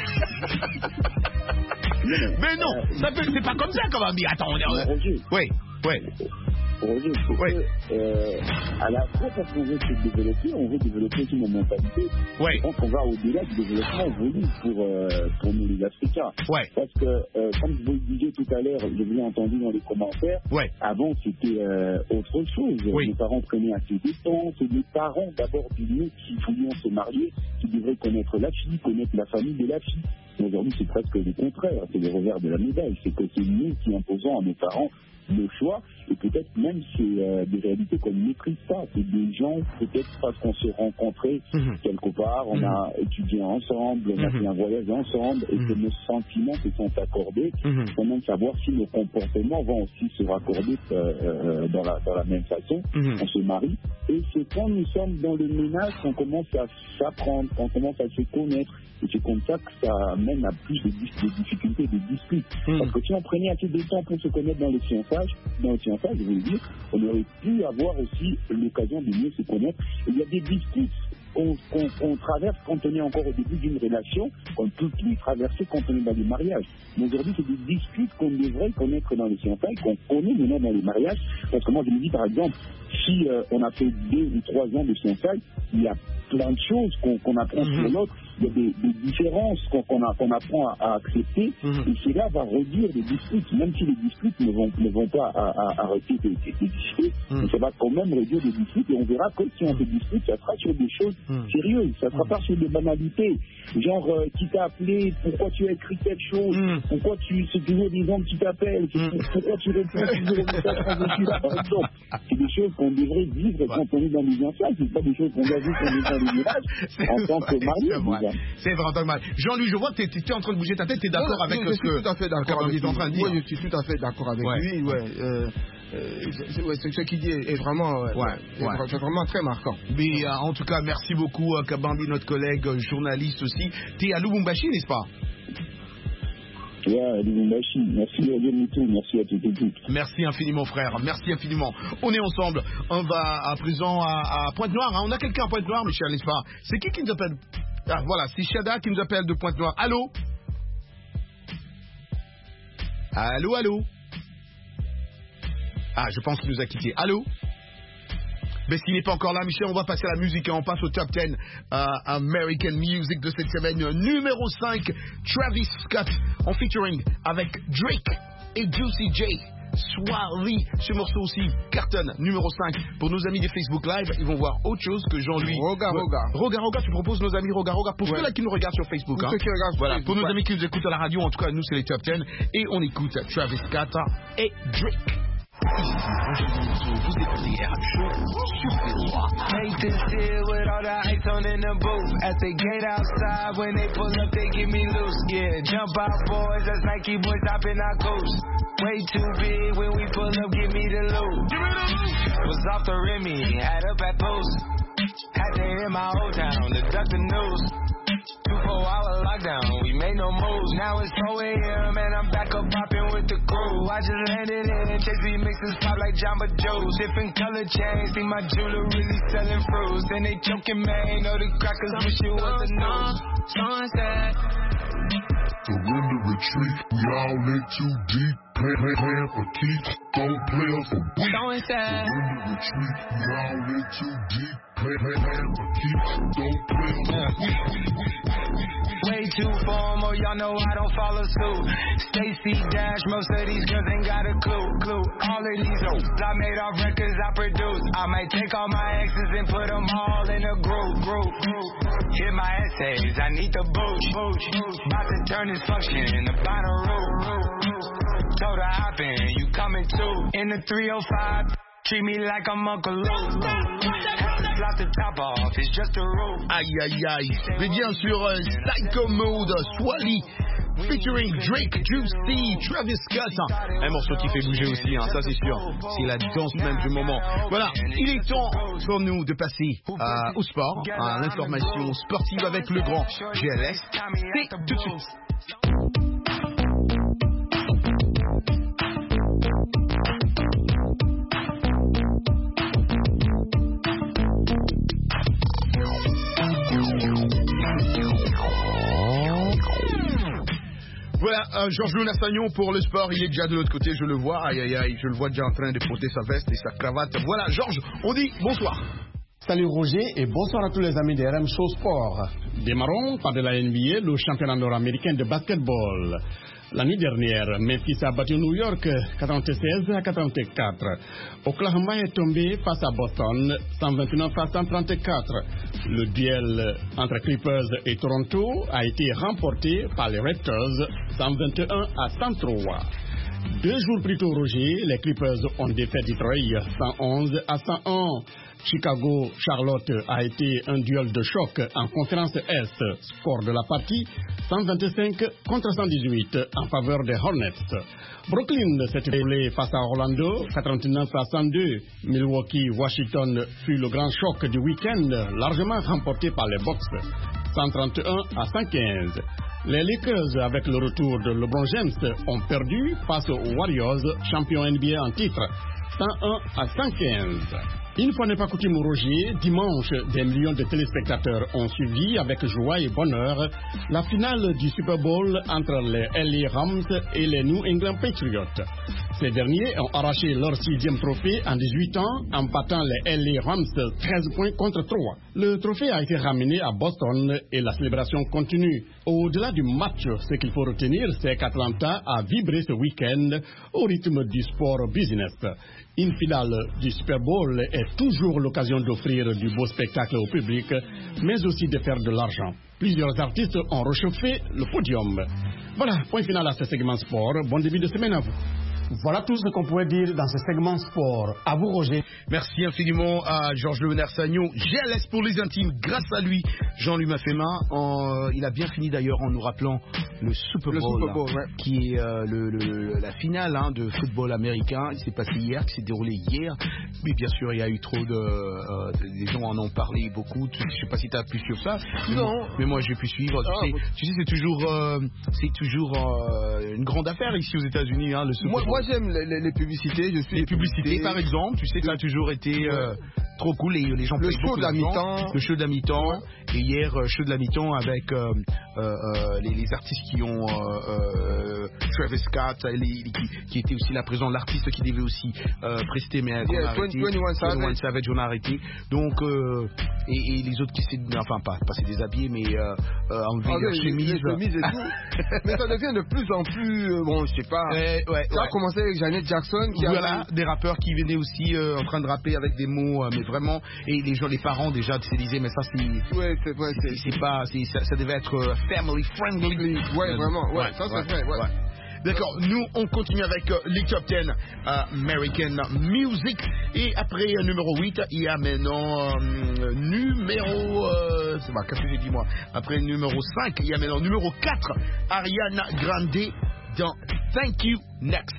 Mais non, c'est pas comme ça, Kabambi. Attends, on est. Roger. Oui. Roger, à la fois parce qu'on veut se développer, on veut développer aussi nos mentalités. Ouais. Je pense qu'on va au-delà du développement voulu pour nous les Africains. Ouais. Parce que, comme je vous le disais tout à l'heure, je vous ai entendu dans les commentaires, avant c'était autre chose. Les parents prenaient assez de temps, c'est les parents d'abord du nous qui voulions se marier, qui devraient connaître la fille, connaître la famille de la fille. Mais aujourd'hui c'est presque le contraire, c'est le revers de la médaille, c'est que c'est nous qui imposons à nos parents le choix. Et peut-être même c'est des réalités qu'on ne maîtrise pas. C'est des gens, peut-être parce qu'on s'est rencontrés quelque part, on a étudié ensemble, on a fait un voyage ensemble, et que nos sentiments se sont accordés. Il faut même savoir si nos comportements vont aussi se raccorder dans la même façon. On se marie. Et c'est quand nous sommes dans le ménage qu'on commence à s'apprendre, qu'on commence à se connaître. Et c'est comme ça que ça mène à plus de difficultés, de disputes. Parce que si on prenait assez de temps pour se connaître dans le fiançage, je veux dire, on aurait pu avoir aussi l'occasion de mieux se connaître. Et il y a des disputes qu'on traverse quand on est encore au début d'une relation, qu'on ne peut plus traverser quand on est dans le mariage. Mais aujourd'hui, c'est des disputes qu'on devrait connaître dans les fiançailles, qu'on connaît maintenant dans les mariages. Parce que moi, je me dis, par exemple, si on a fait 2 ou 3 ans de fiançailles, il y a plein de choses qu'on apprend sur l'autre, il y a des différences qu'on apprend à accepter, et cela va réduire les disputes, même si les disputes ne vont pas arrêter de discuter, mais ça va quand même réduire les disputes, et on verra que si on se dispute, ça sera sur des choses sérieuses, ça sera pas sur des banalités, genre qui t'a appelé, pourquoi tu as écrit quelque chose, pourquoi c'est toujours des gens qui t'appellent, pourquoi tu réponds toujours au message quand je suis là, par exemple. C'est des choses qu'on devrait vivre quand on est dans les fiançailles, c'est pas des choses qu'on doit vivre quand on est dans les virages, en tant que marié. C'est vraiment mal. Jean-Louis, je vois que tu es en train de bouger ta tête, tu es d'accord avec ce que je suis tout à fait d'accord avec lui. En train de dire. Oui, je suis tout à fait d'accord avec lui. Ce qu'il dit est vraiment, c'est vraiment très marquant. Mais en tout cas, merci beaucoup, Kabambi, notre collègue journaliste aussi. Tu es à Lubumbashi, n'est-ce pas? Ouais, Lubumbashi. Merci à Dieu, merci à toute l'équipe. Merci infiniment, frère. Merci infiniment. On est ensemble. On va à présent à Pointe-Noire. On a quelqu'un à Pointe-Noire, Michel, n'est-ce pas? C'est qui nous appelle? Ah, voilà, c'est Chada qui nous appelle de Pointe-Noire. Allô? Allô? Ah, je pense qu'il nous a quittés. Allô? Mais s'il n'est pas encore là, Michel, on va passer à la musique. On passe au top 10 American Music de cette semaine. Numéro 5, Travis Scott en featuring avec Drake et Juicy J. Soirée. Ce morceau aussi cartonne. Numéro 5 pour nos amis des Facebook Live. Ils vont voir autre chose que Jean-Louis. Roga, tu proposes nos amis Roga. Pour ceux-là qui nous regardent sur Facebook. Pour ceux qui regardent sur Facebook, pour nos amis qui nous écoutent à la radio, en tout cas, nous, c'est les top 10. Et on écoute Travis Scott et Drake. Vous écoutez RM Show sur VOA. Hate this shit with all the ice on in the booth. At the gate outside, when they pull up, they get me loose. Yeah, jump out, boys. That's Nike boys hopping our coast. Way too big when we pull up, give me the loot. Was off the Remy, had up at post. Had to hit my old town to duck the news. 24-hour lockdown, we made no moves. Now it's 4 a.m. and I'm back up popping with the crew. I just landed in, chase these mixes pop like Jamba Joe's. Different color chains, see my jeweler really selling fruits. And they joking, man, know the crackers wish it was the news. Sunset. Surrender, retreat, we all in too deep. Plan for keeps, don't play us for weeks. Surrender, retreat, we all in too deep. Plan for keeps, don't play us for weeks. Way too formal, y'all know I don't follow suit. Stacy Dash, most of these girls ain't got a clue. All of these hoes, I made off records I produce. I might take all my exes and put them all in a group. Hit my essays, I need the booch. About to turn this function into Bonnaroo. Told her hop in, you coming too. In the 305, treat me like I'm Uncle Luke. Have to top off, it's just a roof. Aïe. Mais bien sûr, Psycho Mode, Swally, featuring Drake, Juicy, Travis Scott. Un morceau qui fait bouger aussi, ça c'est sûr. C'est la danse même du moment. Voilà, il est temps pour nous de passer au sport, à l'information sportive avec le grand GLS. C'est tout de suite. Voilà, Georges Nassagnon pour le sport, il est déjà de l'autre côté, je le vois, aïe, je le vois déjà en train de porter sa veste et sa cravate. Voilà, Georges, on dit bonsoir. Salut Roger et bonsoir à tous les amis de RM Show Sport. Démarrons par de la NBA, le championnat nord-américain de basketball. La nuit dernière, Memphis a battu New York 96-84. Oklahoma est tombé face à Boston 129-134. Le duel entre Clippers et Toronto a été remporté par les Raptors 121-103. 2 jours plus tôt, Roger, les Clippers ont défait Detroit 111-101. Chicago-Charlotte a été un duel de choc en conférence Est. Score de la partie 125-118 en faveur des Hornets. Brooklyn s'est évolué face à Orlando 89-102. Milwaukee-Washington fut le grand choc du week-end, largement remporté par les Bucks 131-115. Les Lakers, avec le retour de LeBron James, ont perdu face aux Warriors, champions NBA en titre, 101-115. Une fois n'est pas coutume, Roger, dimanche, des millions de téléspectateurs ont suivi avec joie et bonheur la finale du Super Bowl entre les LA Rams et les New England Patriots. Ces derniers ont arraché leur 6e trophée en 18 ans en battant les LA Rams 13 points contre 3. Le trophée a été ramené à Boston et la célébration continue. Au-delà du match, ce qu'il faut retenir, c'est qu'Atlanta a vibré ce week-end au rythme du sport business. Une finale du Super Bowl est toujours l'occasion d'offrir du beau spectacle au public, mais aussi de faire de l'argent. Plusieurs artistes ont réchauffé le podium. Voilà, point final à ce segment sport. Bon début de semaine à vous. Voilà tout ce qu'on pouvait dire dans ce segment sport. À vous, Roger. Merci infiniment à Georges Léonard Sagnon. GLS pour les intimes. Grâce à lui, Jean-Louis Mafema. Il a bien fini d'ailleurs en nous rappelant le Super Bowl, qui est la finale de football américain. Il s'est passé hier, qui s'est déroulé hier. Mais bien sûr, il y a eu trop des gens en ont parlé beaucoup. Je ne sais pas si tu as pu suivre ça. Non. Mais moi, j'ai pu suivre. Tu sais, c'est toujours une grande affaire ici aux États-Unis, le Super Bowl. Moi, j'aime les publicités. Les publicités, par exemple. Tu sais, ça a toujours été trop cool. Les gens le show de la mi-temps. Le show de la mi-temps. Et hier, show de la mi-temps avec les artistes qui ont Travis Scott, qui était aussi là présent, l'artiste qui devait aussi prester, mais on a arrêté. 21 Savage, on a arrêté. Donc, et les autres qui s'est, enfin, pas s'est déshabillé, mais enlevé leur chemise. Et tout. Mais ça devient de plus en plus, bon, je sais pas. Ça a commencé avec Janet Jackson. Des rappeurs qui venaient aussi en train de rapper avec des mots, mais vraiment, et les parents déjà se disaient, mais ça c'est. Ouais, c'est vrai. Ça devait être family friendly. Ouais, vraiment. Ouais, ça c'est vrai. D'accord, nous on continue avec les top 10 American Music. Et après numéro 8, il y a maintenant numéro... qu'est-ce que j'ai dit moi? Après numéro 5, il y a maintenant numéro 4, Ariana Grande dans Thank You Next.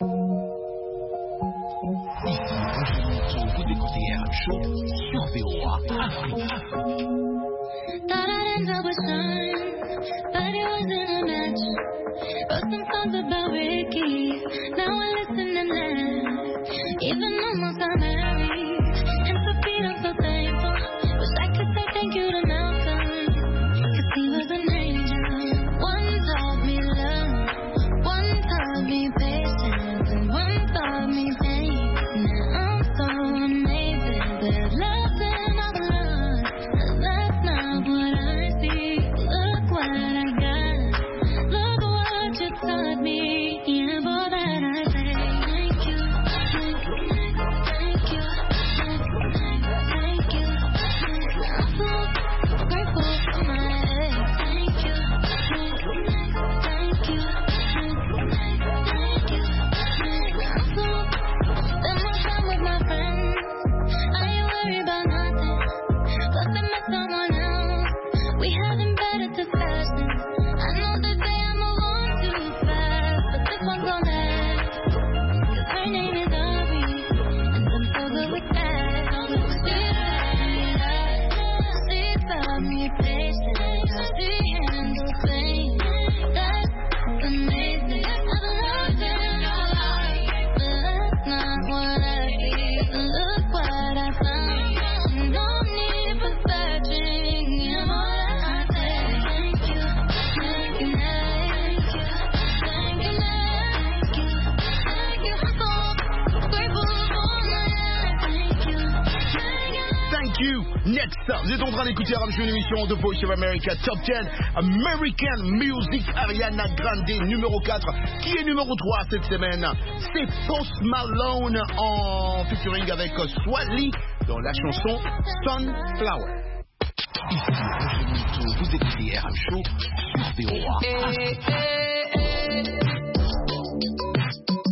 Ici, vous écoutez un show sur VOA Afrique. Thought I'd end up with Sean, but it wasn't a match. Wrote some songs about Ricky, now I listen and laugh. Even almost got married, and for Pete I'm so thankful. Wish I could say thank you to Malcolm, 'cause he was an angel. One taught me love, one taught me patience, and one taught me pain. Now I'm so amazing, there's love in all the love, and that's not what I see. Look what I got, look what you taught me. Yeah, boy, that I say thank you, thank you, thank you, thank you. I'm so grateful for my ex. Thank you, thank you, thank you, thank you. I'm so spend more time with my friends. I ain't worried about nothing. Plus I met someone else. We having better discussions. I know they say I move on too fast, but this one's gonna last. 'Cause her name is Ari, and I'm so good with that. She taught me patience. She handles pain. That's amazing. I've loved in my life, but that's not what I see. Look what I found. No need for searching. Yeah, more than I say. Thank you, thank you, thank you, thank you, thank you, thank you. I'm so grateful for my life. Thank you, thank you. Thank you. Next, vous êtes en train d'écouter une émission de Voice of America Top 10 American Music. Ariana Grande numéro 4. Qui est numéro 3 cette semaine? C'est Post Malone en featuring avec Swally dans la chanson Sunflower. Ici, vous écoutez RM Show sur VOA.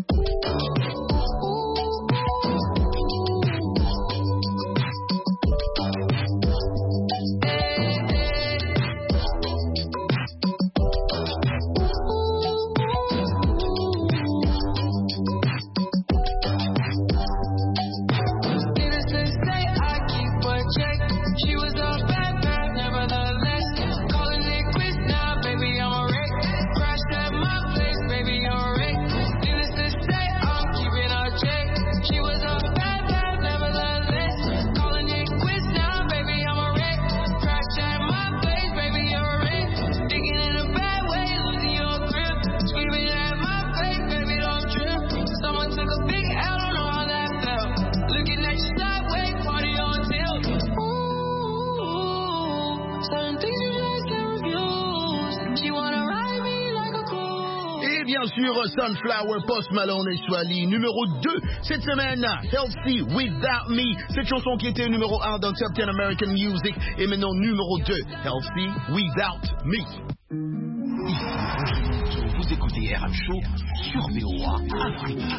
Et bien sûr, Sunflower, Post Malone et Swally, numéro 2 cette semaine, Healthy Without Me. Cette chanson qui était numéro 1 dans Top 10 American Music et maintenant numéro 2, Healthy Without Me. Ici Roger Monteau, vous écoutez RM Show sur VOA Afrique.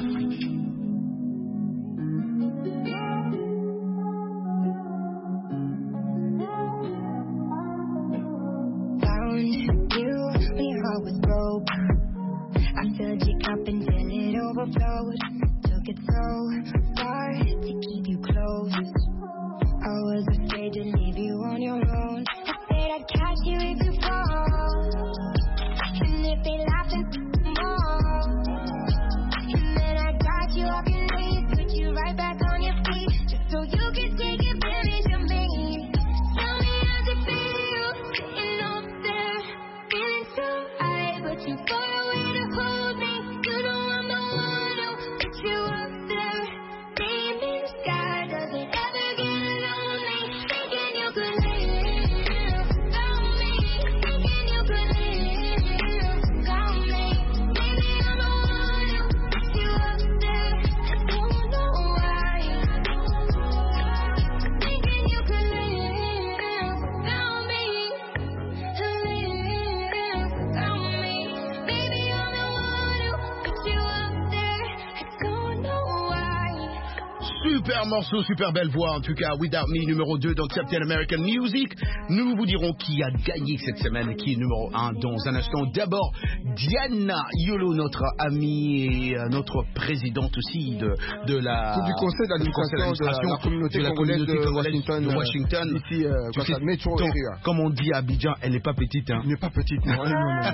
Was broke. I filled your cup until it overflowed. Took it so far to keep you close. I was afraid to leave you on your own. I said I'd catch you if you fall. And if they laugh and more. And then I got you off your knees, put you right back on your feet, just so you could take advantage of me. Tell me how's it feel, sitting up there, feeling so high, but you far away to hold me. You know I'm the one who put you up there, being in the sky. Does it ever get lonely? Thinking you could live without me, thinking you could live without me. Maybe I'm the one who put you up there. I don't know why. Thinking you could live without me, live without me. Baby, I'm the one who put you up there. I don't know why. Super morceau, super belle voix en tout cas, Without Me numéro 2 dans Top 10 American Music. Nous vous dirons qui a gagné cette semaine, qui est numéro 1 dans un instant. D'abord, Diana Yolo, notre amie et notre présidente aussi du conseil d'administration de la communauté congolaise de Washington. Ici, comme on dit à Abidjan, elle n'est pas petite. Hein. Elle n'est pas petite, non.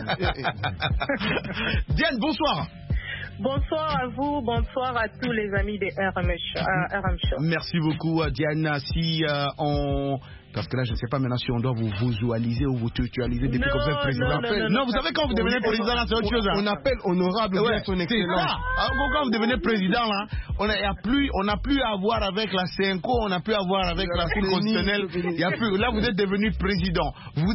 Diane, bonsoir. Bonsoir à vous, bonsoir à tous les amis des RM Show. Merci beaucoup, Diana. Si parce que là, je ne sais pas maintenant si on doit vous visualiser ou vous tutualiser depuis que vous êtes président. Non, vous savez, quand vous devenez président, là, c'est autre chose. On appelle honorable son excellence. Quand vous devenez président, là, on n'a plus à voir avec la CENCO, on n'a plus à voir avec la Cour constitutionnelle. Là, vous êtes devenu président.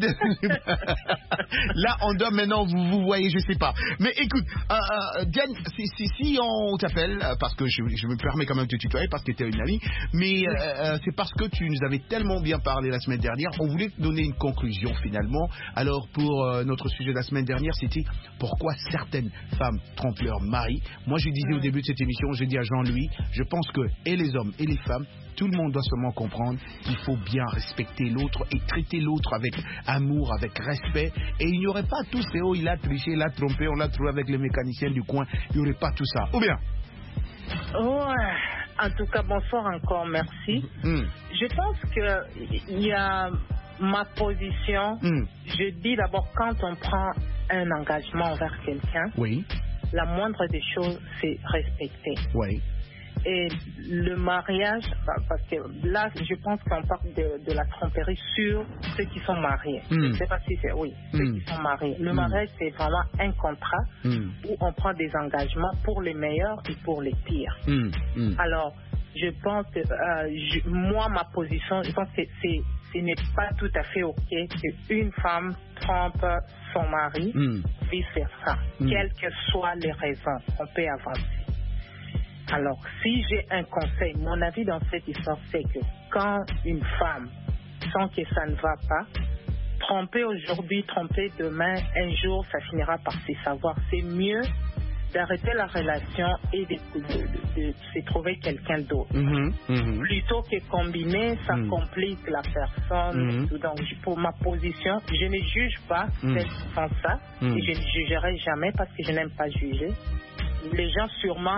Là, on doit maintenant, vous voyez, je ne sais pas. Mais écoute, Diane, si on t'appelle, parce que je me permets quand même de te tutoyer, parce que tu es une amie, mais c'est parce que tu nous avais tellement bien parlé la semaine dernière, on voulait te donner une conclusion finalement. Alors pour notre sujet de la semaine dernière, c'était pourquoi certaines femmes trompent leur mari. Moi je disais au début de cette émission, je dis à Jean-Louis, je pense que et les hommes et les femmes, tout le monde doit seulement comprendre qu'il faut bien respecter l'autre et traiter l'autre avec amour, avec respect. Et il n'y aurait pas tout ce il a triché, il a trompé, on l'a trouvé avec les mécaniciens du coin. Il n'y aurait pas tout ça. Ou bien? Ouais. En tout cas, bonsoir encore, merci. Je pense qu'il y a ma position. Je dis d'abord, quand on prend un engagement envers quelqu'un, la moindre des choses, c'est respecter. Et le mariage, parce que là, je pense qu'on parle de la tromperie sur ceux qui sont mariés. Je ne sais pas si c'est ceux qui sont mariés. Le mariage, c'est vraiment un contrat où on prend des engagements pour les meilleurs et pour les pires. Alors, je pense que moi, ma position, je pense que ce n'est pas tout à fait OK qu'une femme trompe son mari, vice-versa. Quelles que soient les raisons, on peut avancer. Alors, si j'ai un conseil, mon avis dans cette histoire, c'est que quand une femme sent que ça ne va pas, tromper aujourd'hui, tromper demain, un jour, ça finira par se savoir. C'est mieux d'arrêter la relation et de se trouver quelqu'un d'autre. Plutôt que combiner, ça complique la personne. Donc, pour ma position, je ne juge pas celles qui font ça et je ne jugerai jamais parce que je n'aime pas juger. Les gens sûrement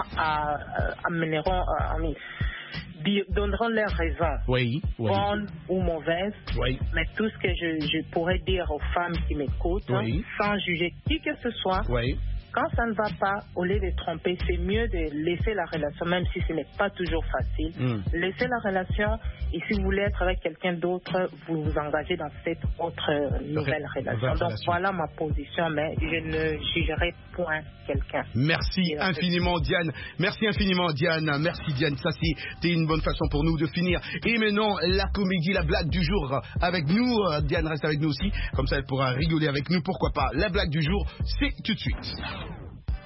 donneront leurs raisons, bonnes ou mauvaises, mais tout ce que je pourrais dire aux femmes qui m'écoutent, sans juger qui que ce soit, quand ça ne va pas, au lieu de tromper, c'est mieux de laisser la relation, même si ce n'est pas toujours facile. Laissez la relation et si vous voulez être avec quelqu'un d'autre, vous vous engagez dans cette autre nouvelle relation. Donc voilà ma position, mais je ne jugerai point quelqu'un. Merci infiniment Diane. Merci infiniment Diane. Merci Diane. Ça c'était une bonne façon pour nous de finir. Et maintenant la comédie, la blague du jour avec nous. Diane reste avec nous aussi, comme ça elle pourra rigoler avec nous. Pourquoi pas. La blague du jour, c'est tout de suite.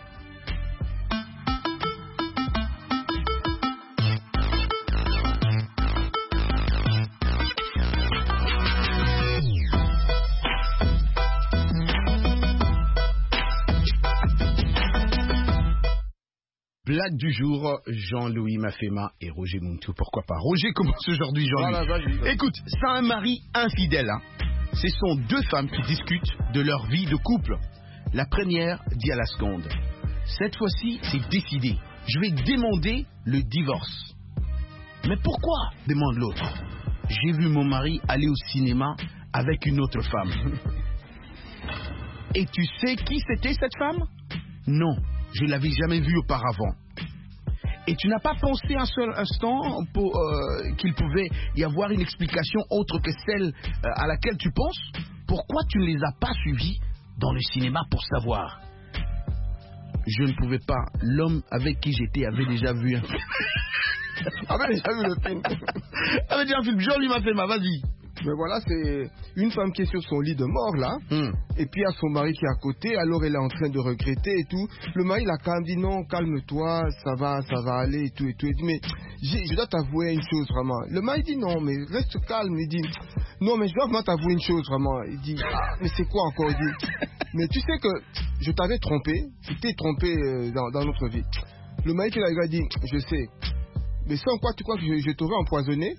blague du jour, Jean-Louis Mafema et Roger Muntu. Pourquoi pas? Roger commence aujourd'hui, Jean-Louis. Voilà, écoute, c'est un mari infidèle. Hein. Ce sont deux femmes qui discutent de leur vie de couple. La première dit à la seconde: cette fois-ci, c'est décidé. Je vais demander le divorce. Mais pourquoi? Demande l'autre. J'ai vu mon mari aller au cinéma avec une autre femme. Et tu sais qui c'était cette femme? Non, je ne l'avais jamais vue auparavant. Et tu n'as pas pensé un seul instant qu'il pouvait y avoir une explication autre que celle à laquelle tu penses? Pourquoi tu ne les as pas suivis dans le cinéma pour savoir? Je ne pouvais pas. L'homme avec qui j'étais avait déjà vu un film. Avait déjà vu le film. Avait déjà un film. Jean-Louis Mafema, vas-y. Mais voilà, c'est une femme qui est sur son lit de mort là, et puis il y a son mari qui est à côté, alors elle est en train de regretter et tout. Le mari la calme, dit non, calme-toi, ça va aller et tout et tout. Il dit mais je dois t'avouer une chose vraiment. Le mari dit non, mais reste calme. Il dit non, mais je dois vraiment t'avouer une chose vraiment. Il dit ah, mais c'est quoi encore? Il dit mais tu sais que je t'avais trompé, tu t'es trompé dans notre vie. Le mari qui la regarde dit je sais, mais sans quoi tu crois que je t'aurais empoisonné?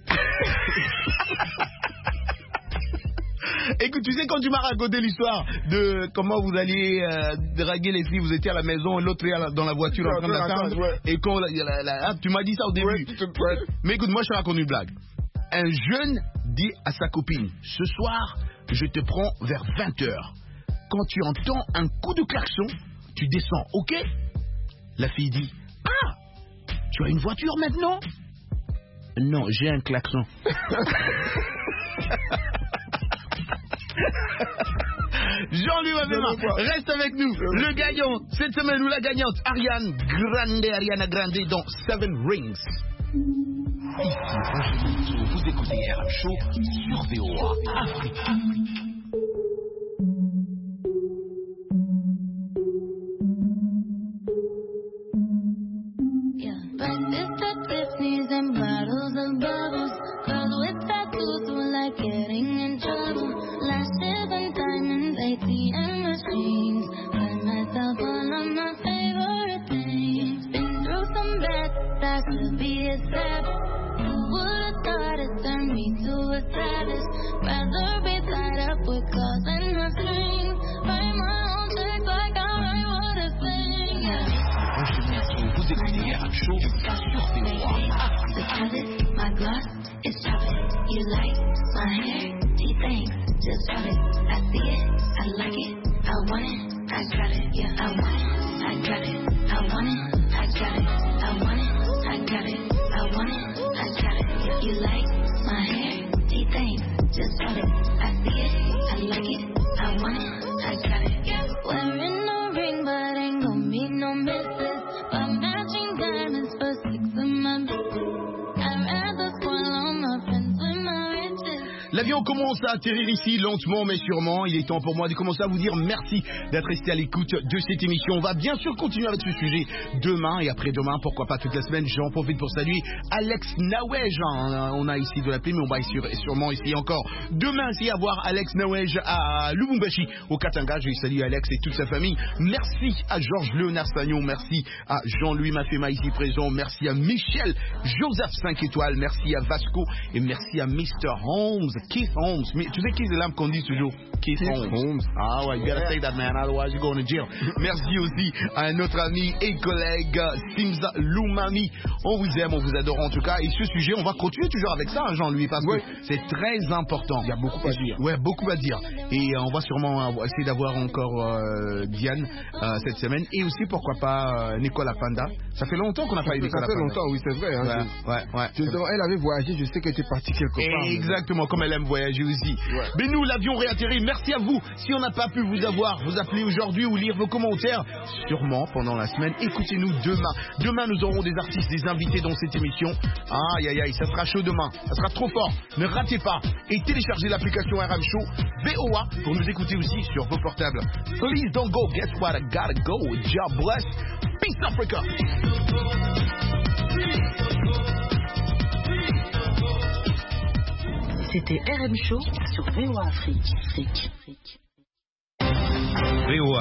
Écoute, tu sais, quand tu m'as raconté l'histoire de comment vous alliez draguer les filles, vous étiez à la maison et l'autre est dans la voiture en train d'attendre, et quand tu m'as dit ça au début. Mais écoute, moi je te raconte une blague. Un jeune dit à sa copine: ce soir, je te prends vers 20h. Quand tu entends un coup de klaxon, tu descends, ok? La fille dit: ah, tu as une voiture maintenant? Non, j'ai un klaxon. Jean-Louis Mafema, reste avec nous. Le gagnant cette semaine, ou la gagnante, Ariana Grande dans Seven Rings. Ici Roger Muntu, vous écoutez RM Show sur VOA Afrique. L'avion commence à atterrir ici lentement mais sûrement. Il est temps pour moi de commencer à vous dire merci d'être resté à l'écoute de cette émission. On va bien sûr continuer avec ce sujet demain et après-demain, pourquoi pas toute la semaine. J'en profite pour saluer Alex Nawej. On a ici de l'appeler, mais on va sûrement essayer encore demain essayer à voir Alex Nawej à Lubumbashi au Katanga. Je salue Alex et toute sa famille. Merci à Georges Léonard Sagnon, merci à Jean-Louis Mafema ici présent, merci à Michel Joseph 5 étoiles, merci à Vasco et merci à Mr. Holmes, Keith Holmes. Mais tu sais qui c'est l'âme qu'on dit toujours? Keith Holmes. Ah ouais, you gotta say that, man, otherwise you're going to jail. Merci aussi à notre ami et collègue Simza Lumami. On vous aime, on vous adore en tout cas. Et ce sujet, on va continuer toujours avec ça, hein, Jean-Louis, parce que c'est très important. Il y a beaucoup à dire. Ouais, beaucoup à dire. Et on va sûrement essayer d'avoir encore Diane cette semaine. Et aussi, pourquoi pas, Nicolas Panda. Ça fait longtemps qu'on n'a pas eu Nicolas Panda. Ça fait longtemps, oui, c'est vrai. Hein, ouais. Elle avait voyagé, je sais qu'elle était partie quelque part. Exactement, comme elle aime voyager aussi. Ouais. Mais nous, l'avion réatterrit. Merci à vous. Si on n'a pas pu vous avoir, vous appeler aujourd'hui ou lire vos commentaires, sûrement pendant la semaine. Écoutez-nous demain. Demain, nous aurons des artistes, des invités dans cette émission. Aïe, aïe, aïe, ça sera chaud demain. Ça sera trop fort. Ne ratez pas. Et téléchargez l'application RM Show VOA pour nous écouter aussi sur vos portables. Please don't go. Guess what? I gotta go. God bless. Peace Africa. C'était RM Show sur VOA Afrique. VOA